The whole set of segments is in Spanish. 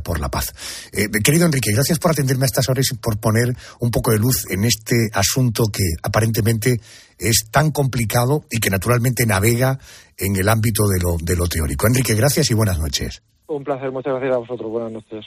por la paz. Querido Enrique, gracias por atenderme a estas horas y por poner un poco de luz en este asunto que aparentemente es tan complicado y que naturalmente navega en el ámbito de lo teórico. Enrique, gracias y buenas noches. Un placer, muchas gracias a vosotros. Buenas noches.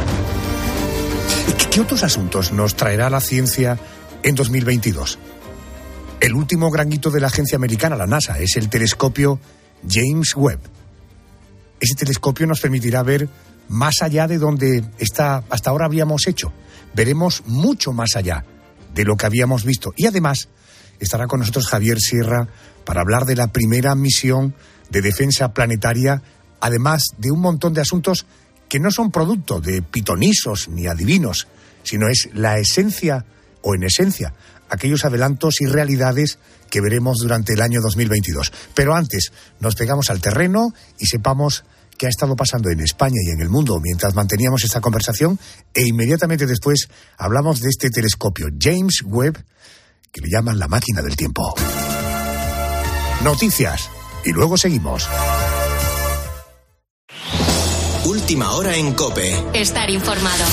¿Qué otros asuntos nos traerá la ciencia en 2022? El último gran hito de la agencia americana, la NASA, es el telescopio James Webb. Ese telescopio nos permitirá ver más allá de donde hasta ahora habíamos hecho. Veremos mucho más allá de lo que habíamos visto. Y además estará con nosotros Javier Sierra para hablar de la primera misión de defensa planetaria, además de un montón de asuntos que no son producto de pitonisos ni adivinos, sino es la esencia, o en esencia, aquellos adelantos y realidades que veremos durante el año 2022. Pero antes, nos pegamos al terreno y sepamos qué ha estado pasando en España y en el mundo mientras manteníamos esta conversación, e inmediatamente después hablamos de este telescopio James Webb, que le llaman la máquina del tiempo. Noticias, y luego seguimos. Última hora en COPE. Estar informado.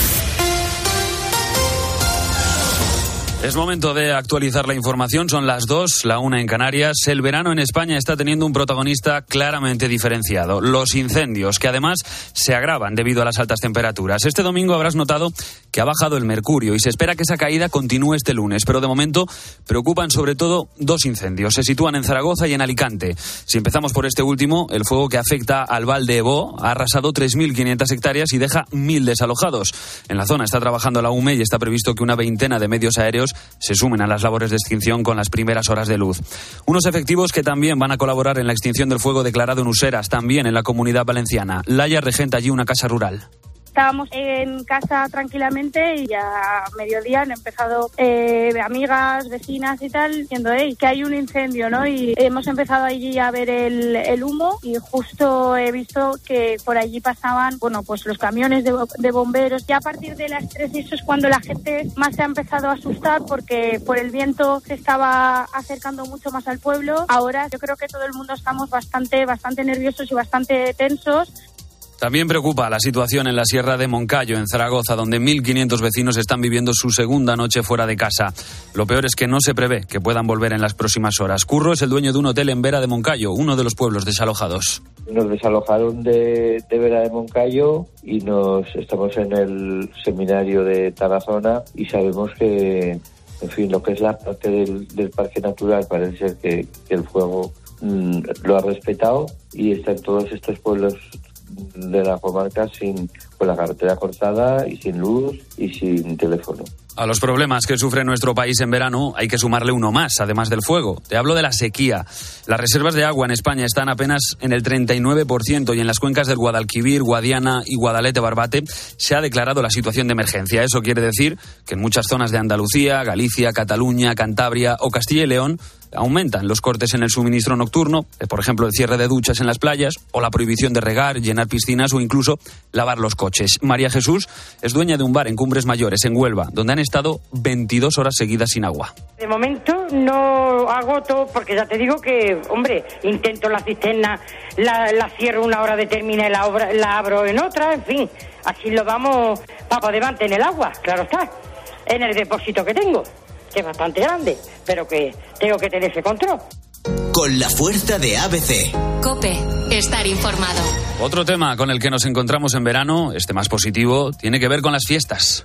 Es momento de actualizar la información, son las 2, la 1 en Canarias. El verano en España está teniendo un protagonista claramente diferenciado, los incendios, que además se agravan debido a las altas temperaturas. Este domingo habrás notado que ha bajado el mercurio y se espera que esa caída continúe este lunes, pero de momento preocupan sobre todo 2 incendios. Se sitúan en Zaragoza y en Alicante. Si empezamos por este último, el fuego que afecta al Val de Ebó ha arrasado 3.500 hectáreas y deja 1.000 desalojados. En la zona está trabajando la UME y está previsto que una veintena de medios aéreos se sumen a las labores de extinción con las primeras horas de luz. Unos efectivos que también van a colaborar en la extinción del fuego declarado en Useras, también en la Comunidad Valenciana. Laia regenta allí una casa rural. Estábamos en casa tranquilamente y ya a mediodía han empezado amigas, vecinas y tal, diciendo que hay un incendio, ¿no? Y hemos empezado allí a ver el humo y justo he visto que por allí pasaban, pues los camiones de bomberos. Ya a partir de las 3 eso es cuando la gente más se ha empezado a asustar porque por el viento se estaba acercando mucho más al pueblo. Ahora yo creo que todo el mundo estamos bastante nerviosos y bastante tensos. También preocupa la situación en la Sierra de Moncayo, en Zaragoza, donde 1.500 vecinos están viviendo su segunda noche fuera de casa. Lo peor es que no se prevé que puedan volver en las próximas horas. Curro es el dueño de un hotel en Vera de Moncayo, uno de los pueblos desalojados. Nos desalojaron de Vera de Moncayo y estamos en el seminario de Tarazona y sabemos que, en fin, lo que es la parte del parque natural parece ser que el fuego lo ha respetado y están todos estos pueblos de la comarca con la carretera cortada y sin luz y sin teléfono. A los problemas que sufre nuestro país en verano hay que sumarle uno más, además del fuego. Te hablo de la sequía. Las reservas de agua en España están apenas en el 39% y en las cuencas del Guadalquivir, Guadiana y Guadalete-Barbate se ha declarado la situación de emergencia. Eso quiere decir que en muchas zonas de Andalucía, Galicia, Cataluña, Cantabria o Castilla y León aumentan los cortes en el suministro nocturno, por ejemplo el cierre de duchas en las playas o la prohibición de regar, llenar piscinas o incluso lavar los coches. María Jesús es dueña de un bar en Cumbres Mayores, en Huelva, donde han estado 22 horas seguidas sin agua. De momento no agoto porque ya te digo que, intento la cisterna, la cierro una hora determinada y la abro en otra, en fin, así lo vamos para poder mantener el agua, claro está, en el depósito que tengo, que es bastante grande, pero que tengo que tener ese control. Con la fuerza de ABC. COPE, estar informado. Otro tema con el que nos encontramos en verano, este más positivo, tiene que ver con las fiestas.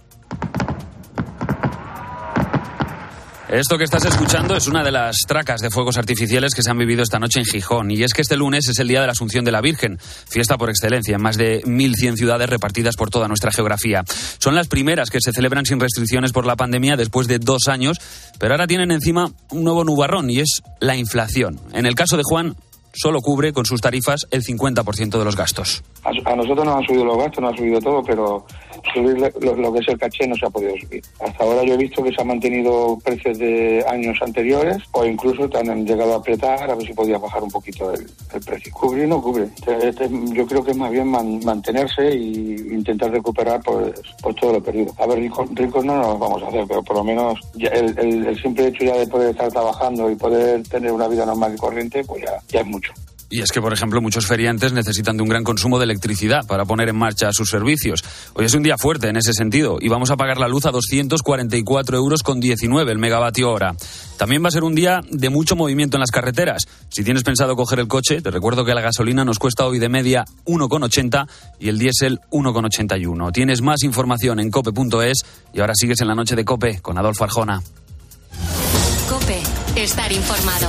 Esto que estás escuchando es una de las tracas de fuegos artificiales que se han vivido esta noche en Gijón. Y es que este lunes es el día de la Asunción de la Virgen, fiesta por excelencia en más de 1.100 ciudades repartidas por toda nuestra geografía. Son las primeras que se celebran sin restricciones por la pandemia después de 2 años, pero ahora tienen encima un nuevo nubarrón y es la inflación. En el caso de Juan, solo cubre con sus tarifas el 50% de los gastos. A nosotros nos han subido los gastos, nos ha subido todo, pero subir lo que es el caché no se ha podido subir. Hasta ahora yo he visto que se han mantenido precios de años anteriores o incluso te han llegado a apretar a ver si podía bajar un poquito el precio. Cubrir no cubre. Yo creo que es más bien mantenerse e intentar recuperar pues todo lo perdido. A ver, ricos no nos vamos a hacer, pero por lo menos ya el simple hecho ya de poder estar trabajando y poder tener una vida normal y corriente, pues ya es mucho. Y es que, por ejemplo, muchos feriantes necesitan de un gran consumo de electricidad para poner en marcha sus servicios. Hoy es un día fuerte en ese sentido y vamos a pagar la luz a 244,19 euros el megavatio hora. También va a ser un día de mucho movimiento en las carreteras. Si tienes pensado coger el coche, te recuerdo que la gasolina nos cuesta hoy de media 1,80 y el diésel 1,81. Tienes más información en cope.es y ahora sigues en la noche de COPE con Adolfo Arjona. COPE, estar informado.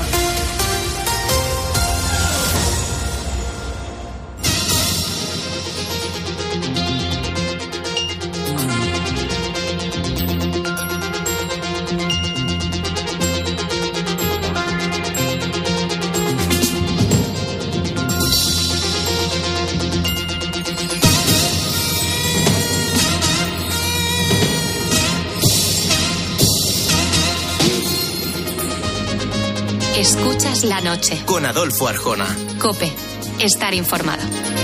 Escuchas la noche. Con Adolfo Arjona. COPE, estar informado.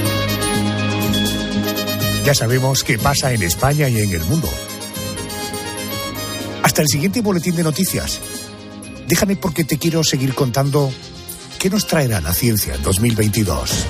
Ya sabemos qué pasa en España y en el mundo. Hasta el siguiente boletín de noticias. Déjame porque te quiero seguir contando qué nos traerá la ciencia en 2022.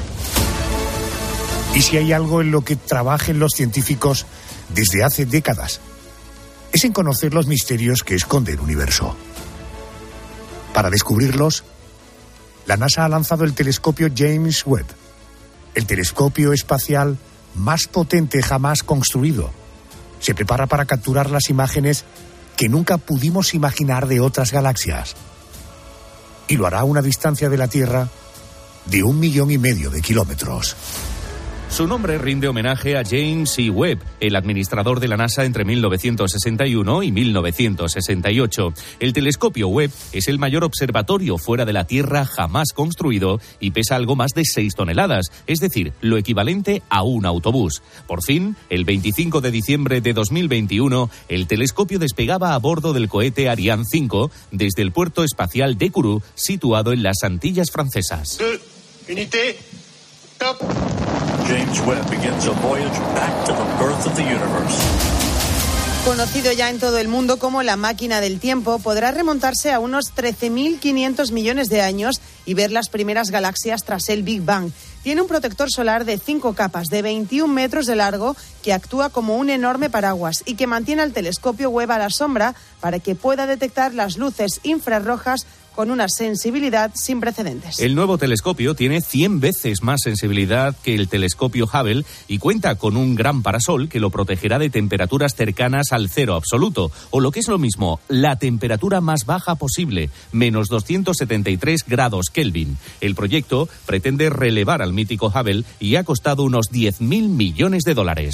Y si hay algo en lo que trabajen los científicos desde hace décadas, es en conocer los misterios que esconde el universo. Para descubrirlos, la NASA ha lanzado el telescopio James Webb, el telescopio espacial más potente jamás construido. Se prepara para capturar las imágenes que nunca pudimos imaginar de otras galaxias. Y lo hará a una distancia de la Tierra de 1,5 millones de kilómetros. Su nombre rinde homenaje a James E. Webb, el administrador de la NASA entre 1961 y 1968. El telescopio Webb es el mayor observatorio fuera de la Tierra jamás construido y pesa algo más de 6 toneladas, es decir, lo equivalente a un autobús. Por fin, el 25 de diciembre de 2021, el telescopio despegaba a bordo del cohete Ariane 5 desde el puerto espacial de Kourou, situado en las Antillas Francesas. Unité, top. James Webb begins a voyage back to the birth of the universe. Conocido ya en todo el mundo como la máquina del tiempo, podrá remontarse a unos 13.500 millones de años y ver las primeras galaxias tras el Big Bang. Tiene un protector solar de 5 capas de 21 metros de largo que actúa como un enorme paraguas y que mantiene al telescopio Webb a la sombra para que pueda detectar las luces infrarrojas con una sensibilidad sin precedentes. El nuevo telescopio tiene 100 veces más sensibilidad que el telescopio Hubble y cuenta con un gran parasol que lo protegerá de temperaturas cercanas al cero absoluto, o lo que es lo mismo, la temperatura más baja posible, menos 273 grados Kelvin. El proyecto pretende relevar al mítico Hubble y ha costado unos 10.000 millones de dólares.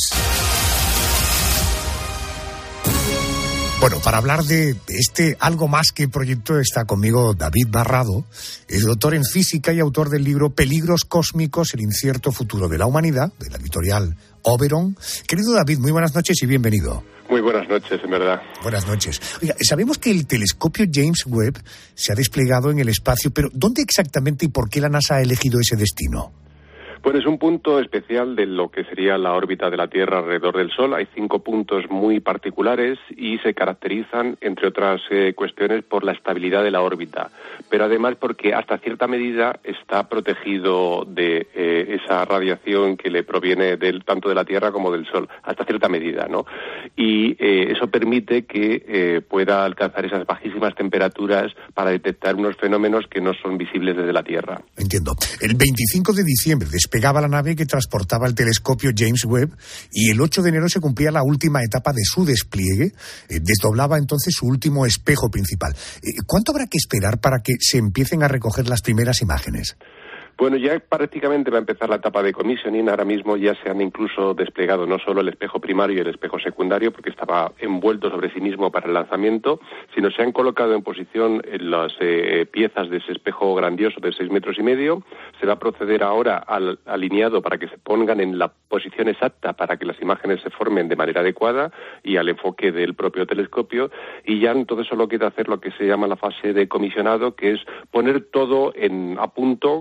Bueno, para hablar de este algo más que proyecto está conmigo David Barrado, es doctor en física y autor del libro Peligros cósmicos, el incierto futuro de la humanidad, de la editorial Oberon. Querido David, muy buenas noches y bienvenido. Muy buenas noches, en verdad. Buenas noches. Oiga, sabemos que el telescopio James Webb se ha desplegado en el espacio, pero ¿dónde exactamente y por qué la NASA ha elegido ese destino? Pues es un punto especial de lo que sería la órbita de la Tierra alrededor del Sol. Hay 5 puntos muy particulares y se caracterizan, entre otras cuestiones, por la estabilidad de la órbita. Pero además porque hasta cierta medida está protegido de esa radiación que le proviene tanto de la Tierra como del Sol, hasta cierta medida, ¿no? Y eso permite que pueda alcanzar esas bajísimas temperaturas para detectar unos fenómenos que no son visibles desde la Tierra. Entiendo. El 25 de diciembre despegaba la nave que transportaba el telescopio James Webb y el 8 de enero se cumplía la última etapa de su despliegue. Desdoblaba entonces su último espejo principal. ¿Cuánto habrá que esperar para que se empiecen a recoger las primeras imágenes? Bueno, ya prácticamente va a empezar la etapa de commissioning. Ahora mismo ya se han incluso desplegado no solo el espejo primario y el espejo secundario, porque estaba envuelto sobre sí mismo para el lanzamiento, sino se han colocado en posición las piezas de ese espejo grandioso de 6,5 metros. Se va a proceder ahora al alineado para que se pongan en la posición exacta para que las imágenes se formen de manera adecuada y al enfoque del propio telescopio. Y ya entonces solo queda hacer lo que se llama la fase de comisionado, que es poner todo a punto como si fuera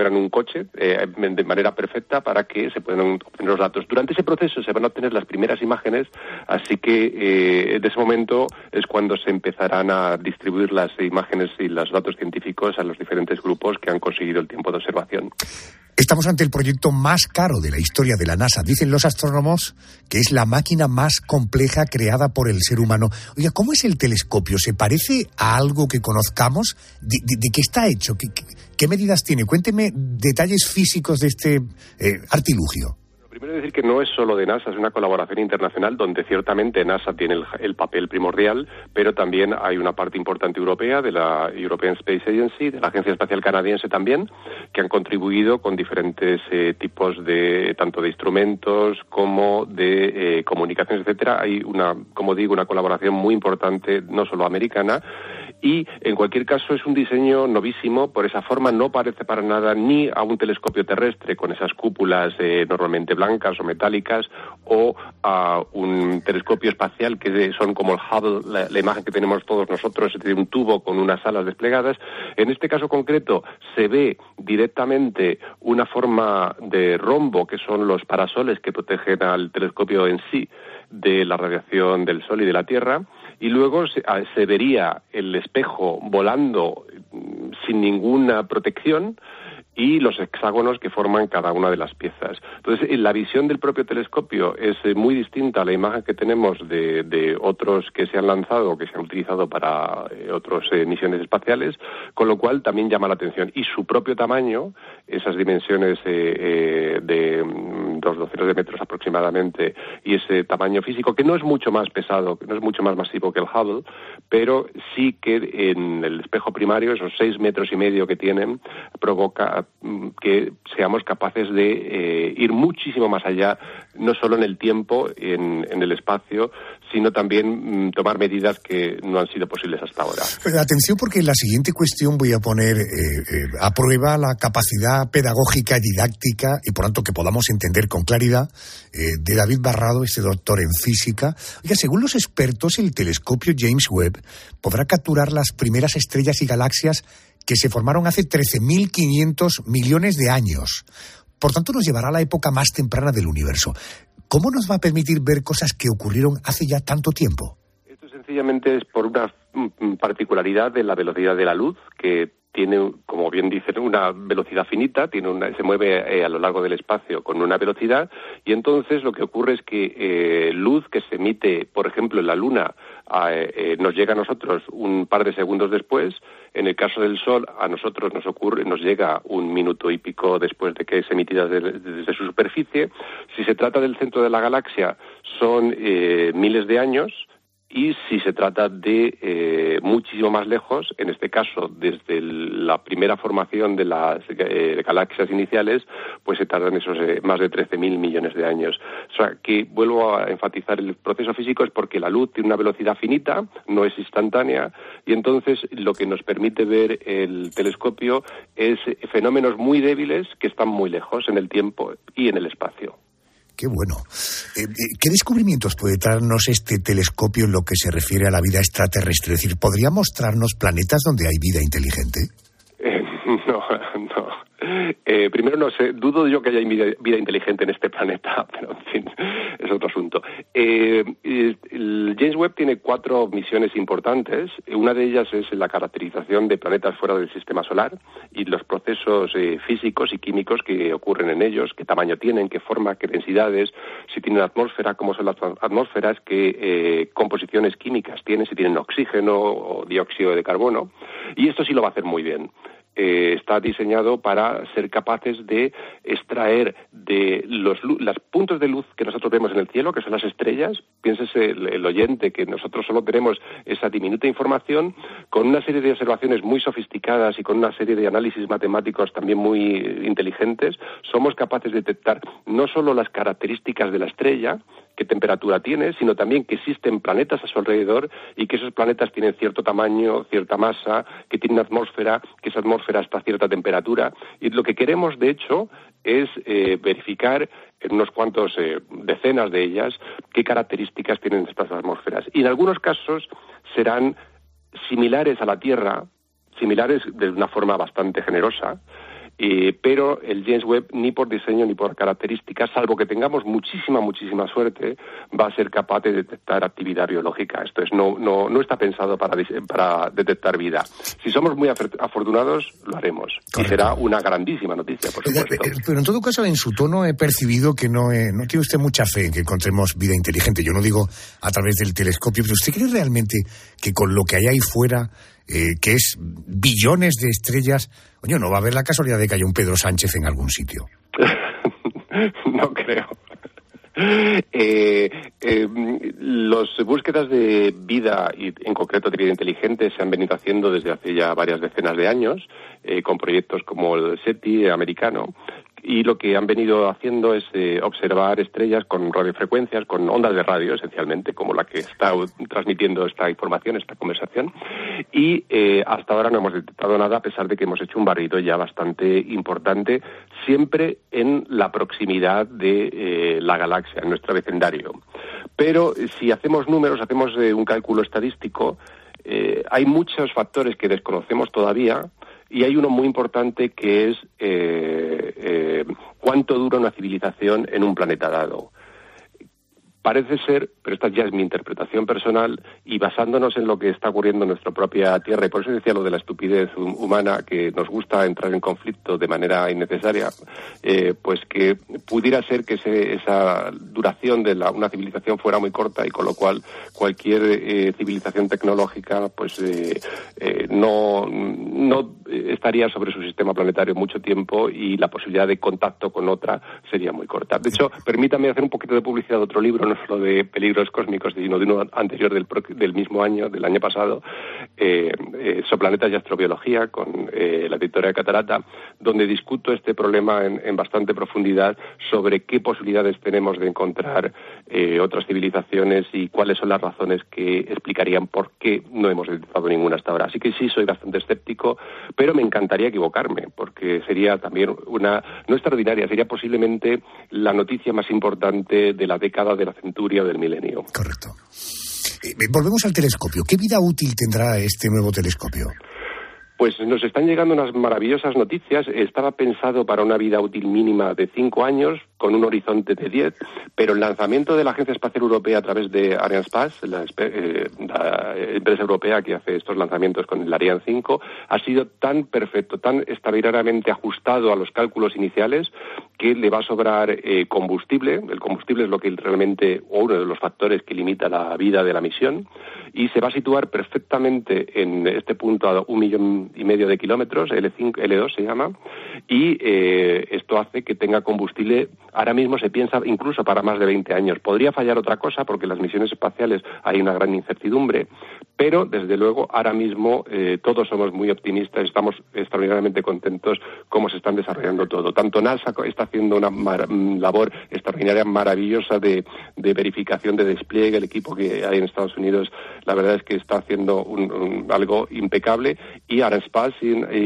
fueran un coche de manera perfecta para que se puedan obtener los datos. Durante ese proceso se van a obtener las primeras imágenes, así que de ese momento es cuando se empezarán a distribuir las imágenes y los datos científicos a los diferentes grupos que han conseguido el tiempo de observación. Estamos ante el proyecto más caro de la historia de la NASA. Dicen los astrónomos que es la máquina más compleja creada por el ser humano. Oiga, ¿cómo es el telescopio? ¿Se parece a algo que conozcamos? ¿De qué está hecho? ¿Qué medidas tiene? Cuénteme detalles físicos de este artilugio. Primero decir que no es solo de NASA, es una colaboración internacional donde ciertamente NASA tiene el papel primordial, pero también hay una parte importante europea, de la European Space Agency, de la Agencia Espacial Canadiense también, que han contribuido con diferentes tipos de, tanto de instrumentos como de comunicaciones, etcétera. Hay una colaboración muy importante, no solo americana, y en cualquier caso es un diseño novísimo. Por esa forma no parece para nada ni a un telescopio terrestre con esas cúpulas normalmente blancas o metálicas, o a un telescopio espacial que son como el Hubble, la imagen que tenemos todos nosotros de un tubo con unas alas desplegadas. En este caso concreto se ve directamente una forma de rombo, que son los parasoles que protegen al telescopio en sí de la radiación del Sol y de la Tierra, y luego se vería el espejo volando sin ninguna protección y los hexágonos que forman cada una de las piezas. Entonces, la visión del propio telescopio es muy distinta a la imagen que tenemos de otros que se han lanzado o que se han utilizado para otras misiones espaciales, con lo cual también llama la atención. Y su propio tamaño, esas dimensiones de 2 docenas de metros aproximadamente, y ese tamaño físico, que no es mucho más pesado, que no es mucho más masivo que el Hubble, pero sí que en el espejo primario, esos 6,5 metros que tienen, provoca que seamos capaces de ir muchísimo más allá, no solo en el tiempo, en el espacio, sino también tomar medidas que no han sido posibles hasta ahora. Atención, porque en la siguiente cuestión voy a poner a prueba la capacidad pedagógica y didáctica, y por tanto que podamos entender con claridad, de David Barrado, este doctor en física. Oiga, según los expertos, el telescopio James Webb podrá capturar las primeras estrellas y galaxias que se formaron hace 13.500 millones de años. Por tanto, nos llevará a la época más temprana del universo. ¿Cómo nos va a permitir ver cosas que ocurrieron hace ya tanto tiempo? Esto sencillamente es por una particularidad de la velocidad de la luz, que tiene, como bien dicen, una velocidad finita, se mueve a lo largo del espacio con una velocidad, y entonces lo que ocurre es que luz que se emite, por ejemplo, en la Luna, nos llega a nosotros un par de segundos después. En el caso del Sol, a nosotros nos llega 1 minuto y pico después de que es emitida desde su superficie. Si se trata del centro de la galaxia, son miles de años. Y si se trata de muchísimo más lejos, en este caso desde la primera formación de las galaxias iniciales, pues se tardan esos más de 13.000 millones de años. O sea, que vuelvo a enfatizar, el proceso físico es porque la luz tiene una velocidad finita, no es instantánea, y entonces lo que nos permite ver el telescopio es fenómenos muy débiles que están muy lejos en el tiempo y en el espacio. Qué bueno. ¿Qué descubrimientos puede traernos este telescopio en lo que se refiere a la vida extraterrestre? Es decir, ¿podría mostrarnos planetas donde hay vida inteligente? No. Primero, no sé, dudo yo que haya vida inteligente en este planeta, pero en fin, es otro asunto. El James Webb tiene 4 misiones importantes. Una de ellas es la caracterización de planetas fuera del sistema solar y los procesos físicos y químicos que ocurren en ellos, qué tamaño tienen, qué forma, qué densidades, si tienen atmósfera, cómo son las atmósferas, qué composiciones químicas tienen, si tienen oxígeno o dióxido de carbono. Y esto sí lo va a hacer muy bien. Está diseñado para ser capaces de extraer de los puntos de luz que nosotros vemos en el cielo, que son las estrellas. Piénsese el oyente que nosotros solo tenemos esa diminuta información, con una serie de observaciones muy sofisticadas y con una serie de análisis matemáticos también muy inteligentes, somos capaces de detectar no solo las características de la estrella, qué temperatura tiene, sino también que existen planetas a su alrededor y que esos planetas tienen cierto tamaño, cierta masa, que tienen atmósfera, que esa atmósfera está a cierta temperatura. Y lo que queremos, de hecho, es verificar en unos cuantos decenas de ellas qué características tienen estas atmósferas. Y en algunos casos serán similares a la Tierra, similares de una forma bastante generosa, Pero el James Webb, ni por diseño ni por características, salvo que tengamos muchísima suerte, va a ser capaz de detectar actividad biológica. Esto es, no está pensado para detectar vida. Si somos muy afortunados, lo haremos. Correcto. Y será una grandísima noticia, por supuesto. Pero en todo caso, en su tono he percibido que no tiene usted mucha fe en que encontremos vida inteligente. Yo no digo a través del telescopio, pero ¿usted cree realmente que con lo que hay ahí fuera, que es billones de estrellas, no va a haber la casualidad de que haya un Pedro Sánchez en algún sitio? No creo. Las búsquedas de vida, y en concreto de vida inteligente, se han venido haciendo desde hace ya varias decenas de años, con proyectos como el SETI americano, y lo que han venido haciendo es observar estrellas con radiofrecuencias, con ondas de radio, esencialmente, como la que está transmitiendo esta información, esta conversación, y hasta ahora no hemos detectado nada, a pesar de que hemos hecho un barrido ya bastante importante, siempre en la proximidad de la galaxia, en nuestro vecindario. Pero si hacemos números, hacemos un cálculo estadístico, hay muchos factores que desconocemos todavía, y hay uno muy importante que es cuánto dura una civilización en un planeta dado. Parece ser, pero esta ya es mi interpretación personal, y basándonos en lo que está ocurriendo en nuestra propia Tierra, y por eso decía lo de la estupidez humana, que nos gusta entrar en conflicto de manera innecesaria, pues que pudiera ser que esa duración de una civilización fuera muy corta, y con lo cual cualquier civilización tecnológica pues no estaría sobre su sistema planetario mucho tiempo, y la posibilidad de contacto con otra sería muy corta. De hecho, permítame hacer un poquito de publicidad de otro libro, no solo de peligros cósmicos, sino de uno anterior del mismo año, del año pasado, Exoplanetas y astrobiología, con la editorial Catarata, donde discuto este problema en bastante profundidad sobre qué posibilidades tenemos de encontrar otras civilizaciones y cuáles son las razones que explicarían por qué no hemos detectado ninguna hasta ahora. Así que sí, soy bastante escéptico, pero me encantaría equivocarme, porque sería también no extraordinaria, sería posiblemente la noticia más importante de la década de la centuria o del milenio. Correcto. Volvemos al telescopio. ¿Qué vida útil tendrá este nuevo telescopio? Pues nos están llegando unas maravillosas noticias. Estaba pensado para una vida útil mínima de 5 años, con un horizonte de 10, pero el lanzamiento de la Agencia Espacial Europea a través de Arianespace, la empresa europea que hace estos lanzamientos con el Ariane 5, ha sido tan perfecto, tan extraordinariamente ajustado a los cálculos iniciales, que le va a sobrar combustible. El combustible es lo que realmente, o uno de los factores que limita la vida de la misión, y se va a situar perfectamente en este punto a 1,5 millones de kilómetros, L2 se llama, y esto hace que tenga combustible. Ahora mismo se piensa incluso para más de 20 años. Podría fallar otra cosa, porque en las misiones espaciales hay una gran incertidumbre, pero desde luego ahora mismo todos somos muy optimistas, estamos extraordinariamente contentos cómo se están desarrollando todo. Tanto NASA está haciendo una labor extraordinaria, maravillosa de verificación de despliegue. El equipo que hay en Estados Unidos, la verdad es que está haciendo algo impecable, y Arianespace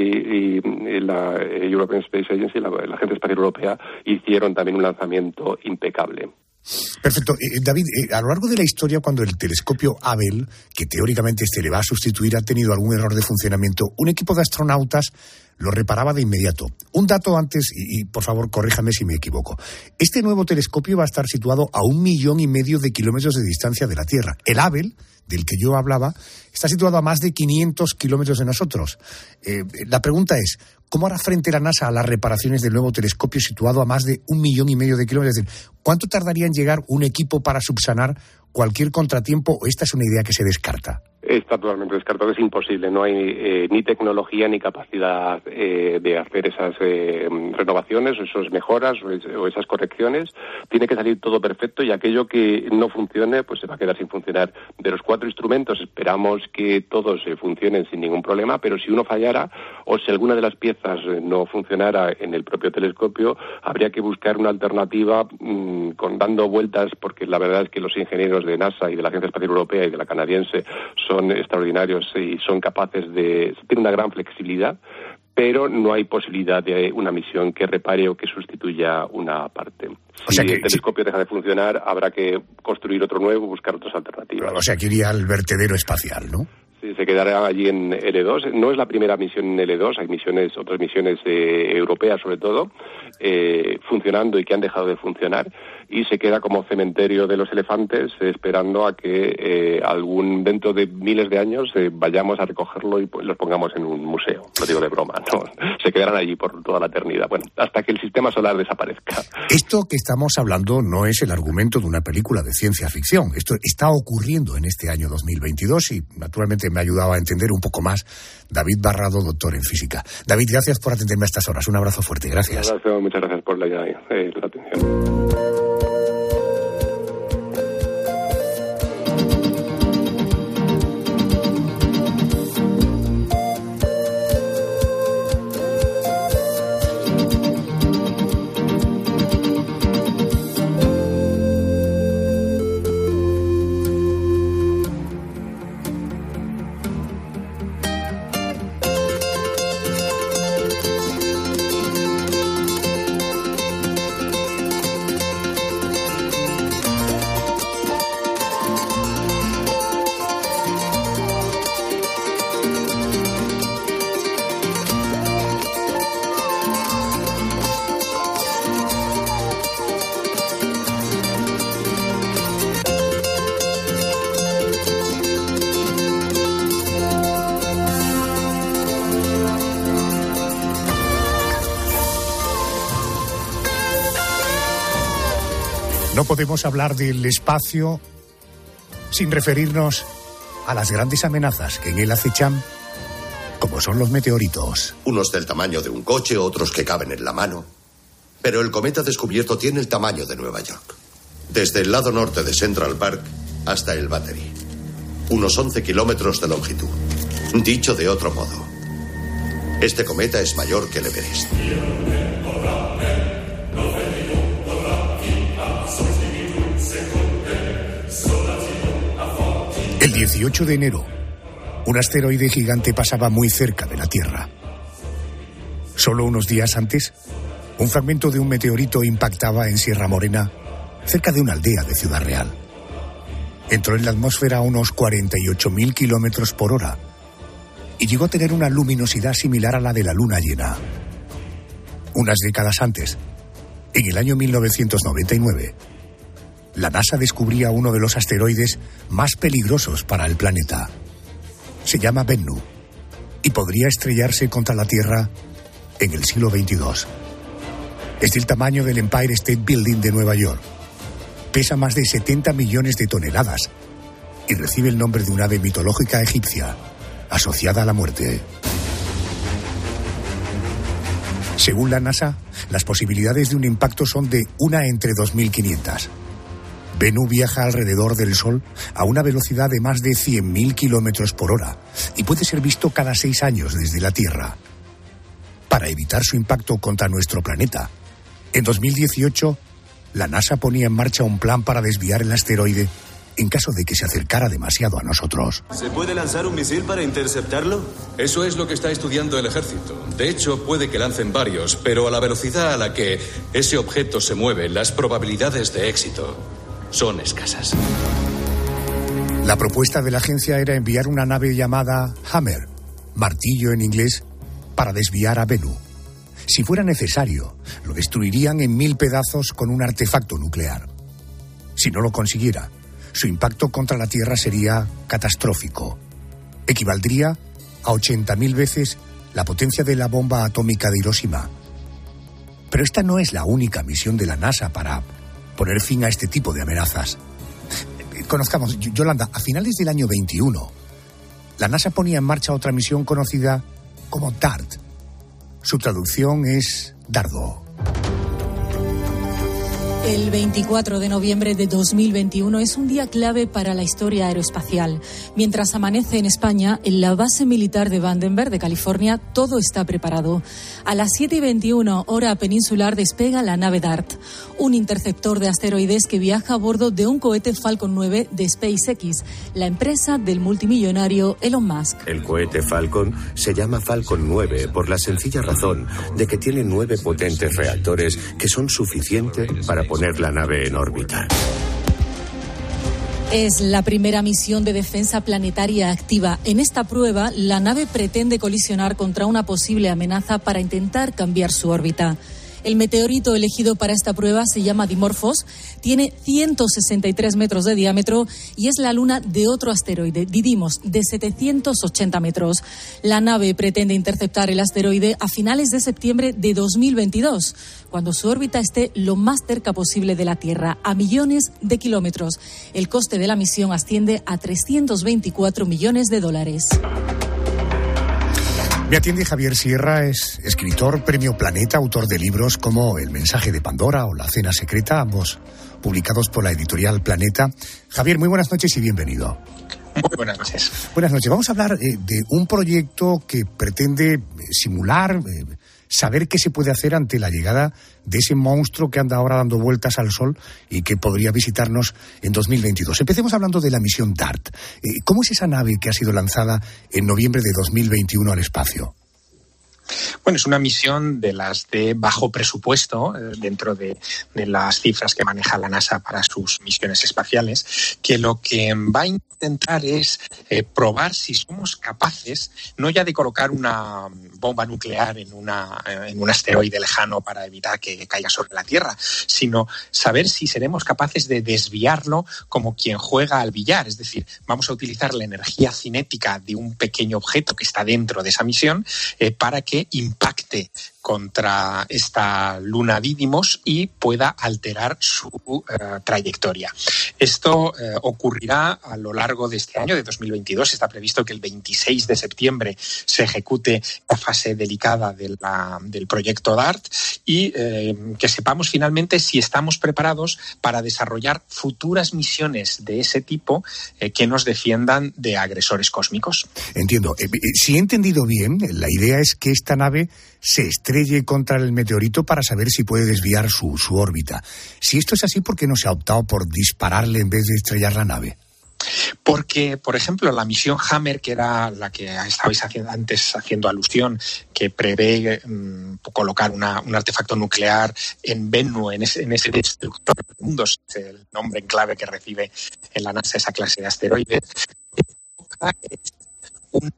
y la European Space Agency, la Agencia Espacial Europea, hicieron también un lanzamiento impecable. Perfecto. David, a lo largo de la historia, cuando el telescopio Hubble, que teóricamente le va a sustituir, ha tenido algún error de funcionamiento, un equipo de astronautas lo reparaba de inmediato. Un dato antes, y por favor corríjame si me equivoco. Este nuevo telescopio va a estar situado a 1,5 millones de kilómetros de distancia de la Tierra. El Hubble, del que yo hablaba, está situado a más de 500 kilómetros de nosotros. La pregunta es, ¿cómo hará frente la NASA a las reparaciones del nuevo telescopio situado a más de 1,5 millones de kilómetros? Es decir, ¿cuánto tardaría en llegar un equipo para subsanar cualquier contratiempo, o esta es una idea que se descarta? Está totalmente descartado, es imposible. No hay ni tecnología ni capacidad de hacer esas renovaciones, o esas mejoras, o esas correcciones. Tiene que salir todo perfecto, y aquello que no funcione pues se va a quedar sin funcionar. De los 4 instrumentos esperamos que todos funcionen sin ningún problema, pero si uno fallara, o si alguna de las piezas no funcionara en el propio telescopio, habría que buscar una alternativa dando vueltas, porque la verdad es que los ingenieros de NASA y de la Agencia Espacial Europea y de la canadiense son extraordinarios y son capaces tienen una gran flexibilidad, pero no hay posibilidad de una misión que repare o que sustituya una parte. Si el telescopio deja de funcionar, habrá que construir otro nuevo, buscar otras alternativas. O sea, que iría al vertedero espacial, ¿no? Sí, se quedarán allí en L2. No es la primera misión en L2, hay otras misiones europeas sobre todo, funcionando y que han dejado de funcionar, y se queda como cementerio de los elefantes esperando a que dentro de miles de años vayamos a recogerlo y los pongamos en un museo. Lo digo de broma, no, se quedarán allí por toda la eternidad, bueno, hasta que el sistema solar desaparezca. Esto que estamos hablando no es el argumento de una película de ciencia ficción, esto está ocurriendo en este año 2022 y naturalmente me ha ayudado a entender un poco más David Barrado, doctor en física. David, gracias por atenderme a estas horas. Un abrazo fuerte. Gracias. Muchas gracias por la atención. No podemos hablar del espacio sin referirnos a las grandes amenazas que en él acechan, como son los meteoritos. Unos del tamaño de un coche, otros que caben en la mano. Pero el cometa descubierto tiene el tamaño de Nueva York. Desde el lado norte de Central Park hasta el Battery. Unos 11 kilómetros de longitud. Dicho de otro modo, este cometa es mayor que el Everest. El 18 de enero, un asteroide gigante pasaba muy cerca de la Tierra. Solo unos días antes, un fragmento de un meteorito impactaba en Sierra Morena, cerca de una aldea de Ciudad Real. Entró en la atmósfera a unos 48.000 kilómetros por hora y llegó a tener una luminosidad similar a la de la luna llena. Unas décadas antes, en el año 1999, la NASA descubría uno de los asteroides más peligrosos para el planeta. Se llama Bennu y podría estrellarse contra la Tierra en el siglo XXII. Es del tamaño del Empire State Building de Nueva York. Pesa más de 70 millones de toneladas y recibe el nombre de una ave mitológica egipcia asociada a la muerte. Según la NASA, las posibilidades de un impacto son de 1 entre 2.500. Bennu viaja alrededor del Sol a una velocidad de más de 100.000 kilómetros por hora y puede ser visto cada 6 años desde la Tierra. Para evitar su impacto contra nuestro planeta, en 2018, la NASA ponía en marcha un plan para desviar el asteroide en caso de que se acercara demasiado a nosotros. ¿Se puede lanzar un misil para interceptarlo? Eso es lo que está estudiando el ejército. De hecho, puede que lancen varios, pero a la velocidad a la que ese objeto se mueve, las probabilidades de éxito son escasas. La propuesta de la agencia era enviar una nave llamada Hammer, martillo en inglés, para desviar a Bennu. Si fuera necesario, lo destruirían en 1000 pedazos con un artefacto nuclear. Si no lo consiguiera, su impacto contra la Tierra sería catastrófico. Equivaldría a 80.000 veces la potencia de la bomba atómica de Hiroshima. Pero esta no es la única misión de la NASA para poner fin a este tipo de amenazas. Conozcamos, Yolanda, a finales del año 21, la NASA ponía en marcha otra misión conocida como DART. Su traducción es dardo. El 24 de noviembre de 2021 es un día clave para la historia aeroespacial. Mientras amanece en España, en la base militar de Vandenberg, de California, todo está preparado. A las 7:21, hora peninsular, despega la nave DART, un interceptor de asteroides que viaja a bordo de un cohete Falcon 9 de SpaceX, la empresa del multimillonario Elon Musk. El cohete Falcon se llama Falcon 9 por la sencilla razón de que tiene 9 potentes reactores que son suficientes para poner la nave en órbita. Es la primera misión de defensa planetaria activa. En esta prueba, la nave pretende colisionar contra una posible amenaza para intentar cambiar su órbita. El meteorito elegido para esta prueba se llama Dimorphos, tiene 163 metros de diámetro y es la luna de otro asteroide, Didymos, de 780 metros. La nave pretende interceptar el asteroide a finales de septiembre de 2022, cuando su órbita esté lo más cerca posible de la Tierra, a millones de kilómetros. El coste de la misión asciende a $324 millones. Me atiende Javier Sierra, es escritor, Premio Planeta, autor de libros como El mensaje de Pandora o La cena secreta, ambos publicados por la editorial Planeta. Javier, muy buenas noches y bienvenido. Muy buenas noches. Buenas noches. Vamos a hablar de un proyecto que pretende simular, saber qué se puede hacer ante la llegada de ese monstruo que anda ahora dando vueltas al Sol y que podría visitarnos en 2022. Empecemos hablando de la misión DART. ¿Cómo es esa nave que ha sido lanzada en noviembre de 2021 al espacio? Bueno, es una misión de las de bajo presupuesto dentro de las cifras que maneja la NASA para sus misiones espaciales, que lo que va a intentar es probar si somos capaces no ya de colocar una bomba nuclear en un asteroide lejano para evitar que caiga sobre la Tierra, sino saber si seremos capaces de desviarlo como quien juega al billar. Es decir, vamos a utilizar la energía cinética de un pequeño objeto que está dentro de esa misión para que impacte contra esta luna Didymos y pueda alterar su trayectoria. Esto ocurrirá a lo largo de este año, de 2022. Está previsto que el 26 de septiembre se ejecute la fase delicada del proyecto DART y que sepamos finalmente si estamos preparados para desarrollar futuras misiones de ese tipo que nos defiendan de agresores cósmicos. Entiendo. Si he entendido bien, la idea es que esta nave se estrelle contra el meteorito para saber si puede desviar su órbita. Si esto es así, ¿por qué no se ha optado por dispararle en vez de estrellar la nave? Porque, por ejemplo, la misión Hammer, que era la que estabais antes haciendo alusión, que prevé colocar un artefacto nuclear en Bennu, en ese destructor de mundos, es el nombre en clave que recibe en la NASA esa clase de asteroides, una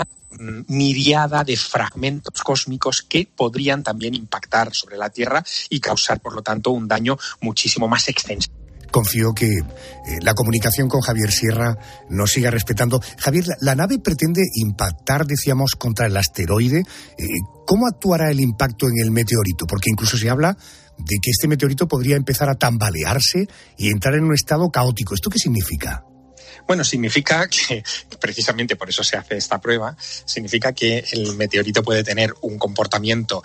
miriada de fragmentos cósmicos que podrían también impactar sobre la Tierra y causar, por lo tanto, un daño muchísimo más extenso. Confío que la comunicación con Javier Sierra nos siga respetando. Javier, la nave pretende impactar, decíamos, contra el asteroide. ¿Cómo actuará el impacto en el meteorito? Porque incluso se habla de que este meteorito podría empezar a tambalearse y entrar en un estado caótico. ¿Esto qué significa? Bueno, significa que, precisamente por eso se hace esta prueba, significa que el meteorito puede tener un comportamiento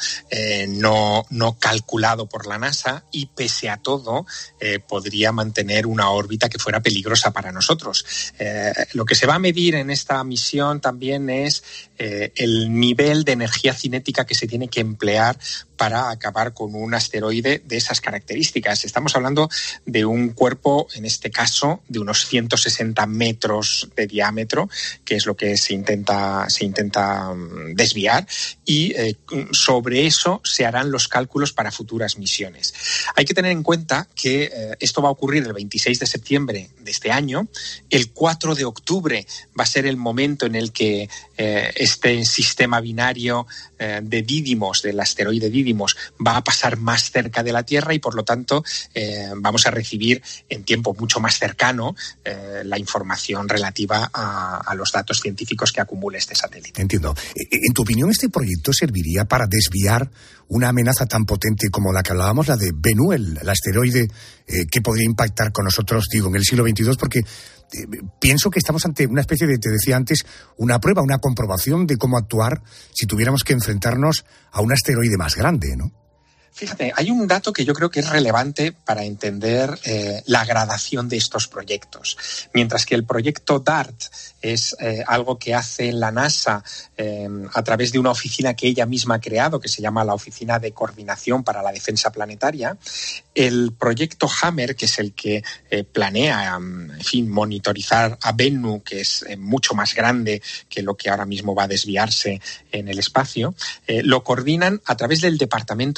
no calculado por la NASA y, pese a todo, podría mantener una órbita que fuera peligrosa para nosotros. Lo que se va a medir en esta misión también es el nivel de energía cinética que se tiene que emplear para acabar con un asteroide de esas características. Estamos hablando de un cuerpo, en este caso, de unos 160 metros de diámetro, que es lo que se intenta desviar, y sobre eso se harán los cálculos para futuras misiones. Hay que tener en cuenta que esto va a ocurrir el 26 de septiembre de este año. El 4 de octubre va a ser el momento en el que este sistema binario de Didymos, del asteroide Didymos, va a pasar más cerca de la Tierra y, por lo tanto, vamos a recibir en tiempo mucho más cercano la información relativa a los datos científicos que acumula este satélite. Entiendo. En tu opinión, ¿este proyecto serviría para desviar una amenaza tan potente como la que hablábamos, la de Bennu, el asteroide que podría impactar con nosotros, en el siglo XXII? Porque pienso que estamos ante una especie de, te decía antes, una prueba, una comprobación de cómo actuar si tuviéramos que enfrentarnos a un asteroide más grande, ¿no? Fíjate, hay un dato que yo creo que es relevante para entender la gradación de estos proyectos. Mientras que el proyecto DART es algo que hace la NASA a través de una oficina que ella misma ha creado, que se llama la Oficina de Coordinación para la Defensa Planetaria, el proyecto Hammer, que es el que planea, monitorizar a Bennu, que es mucho más grande que lo que ahora mismo va a desviarse en el espacio, lo coordinan a través del Departamento de Energía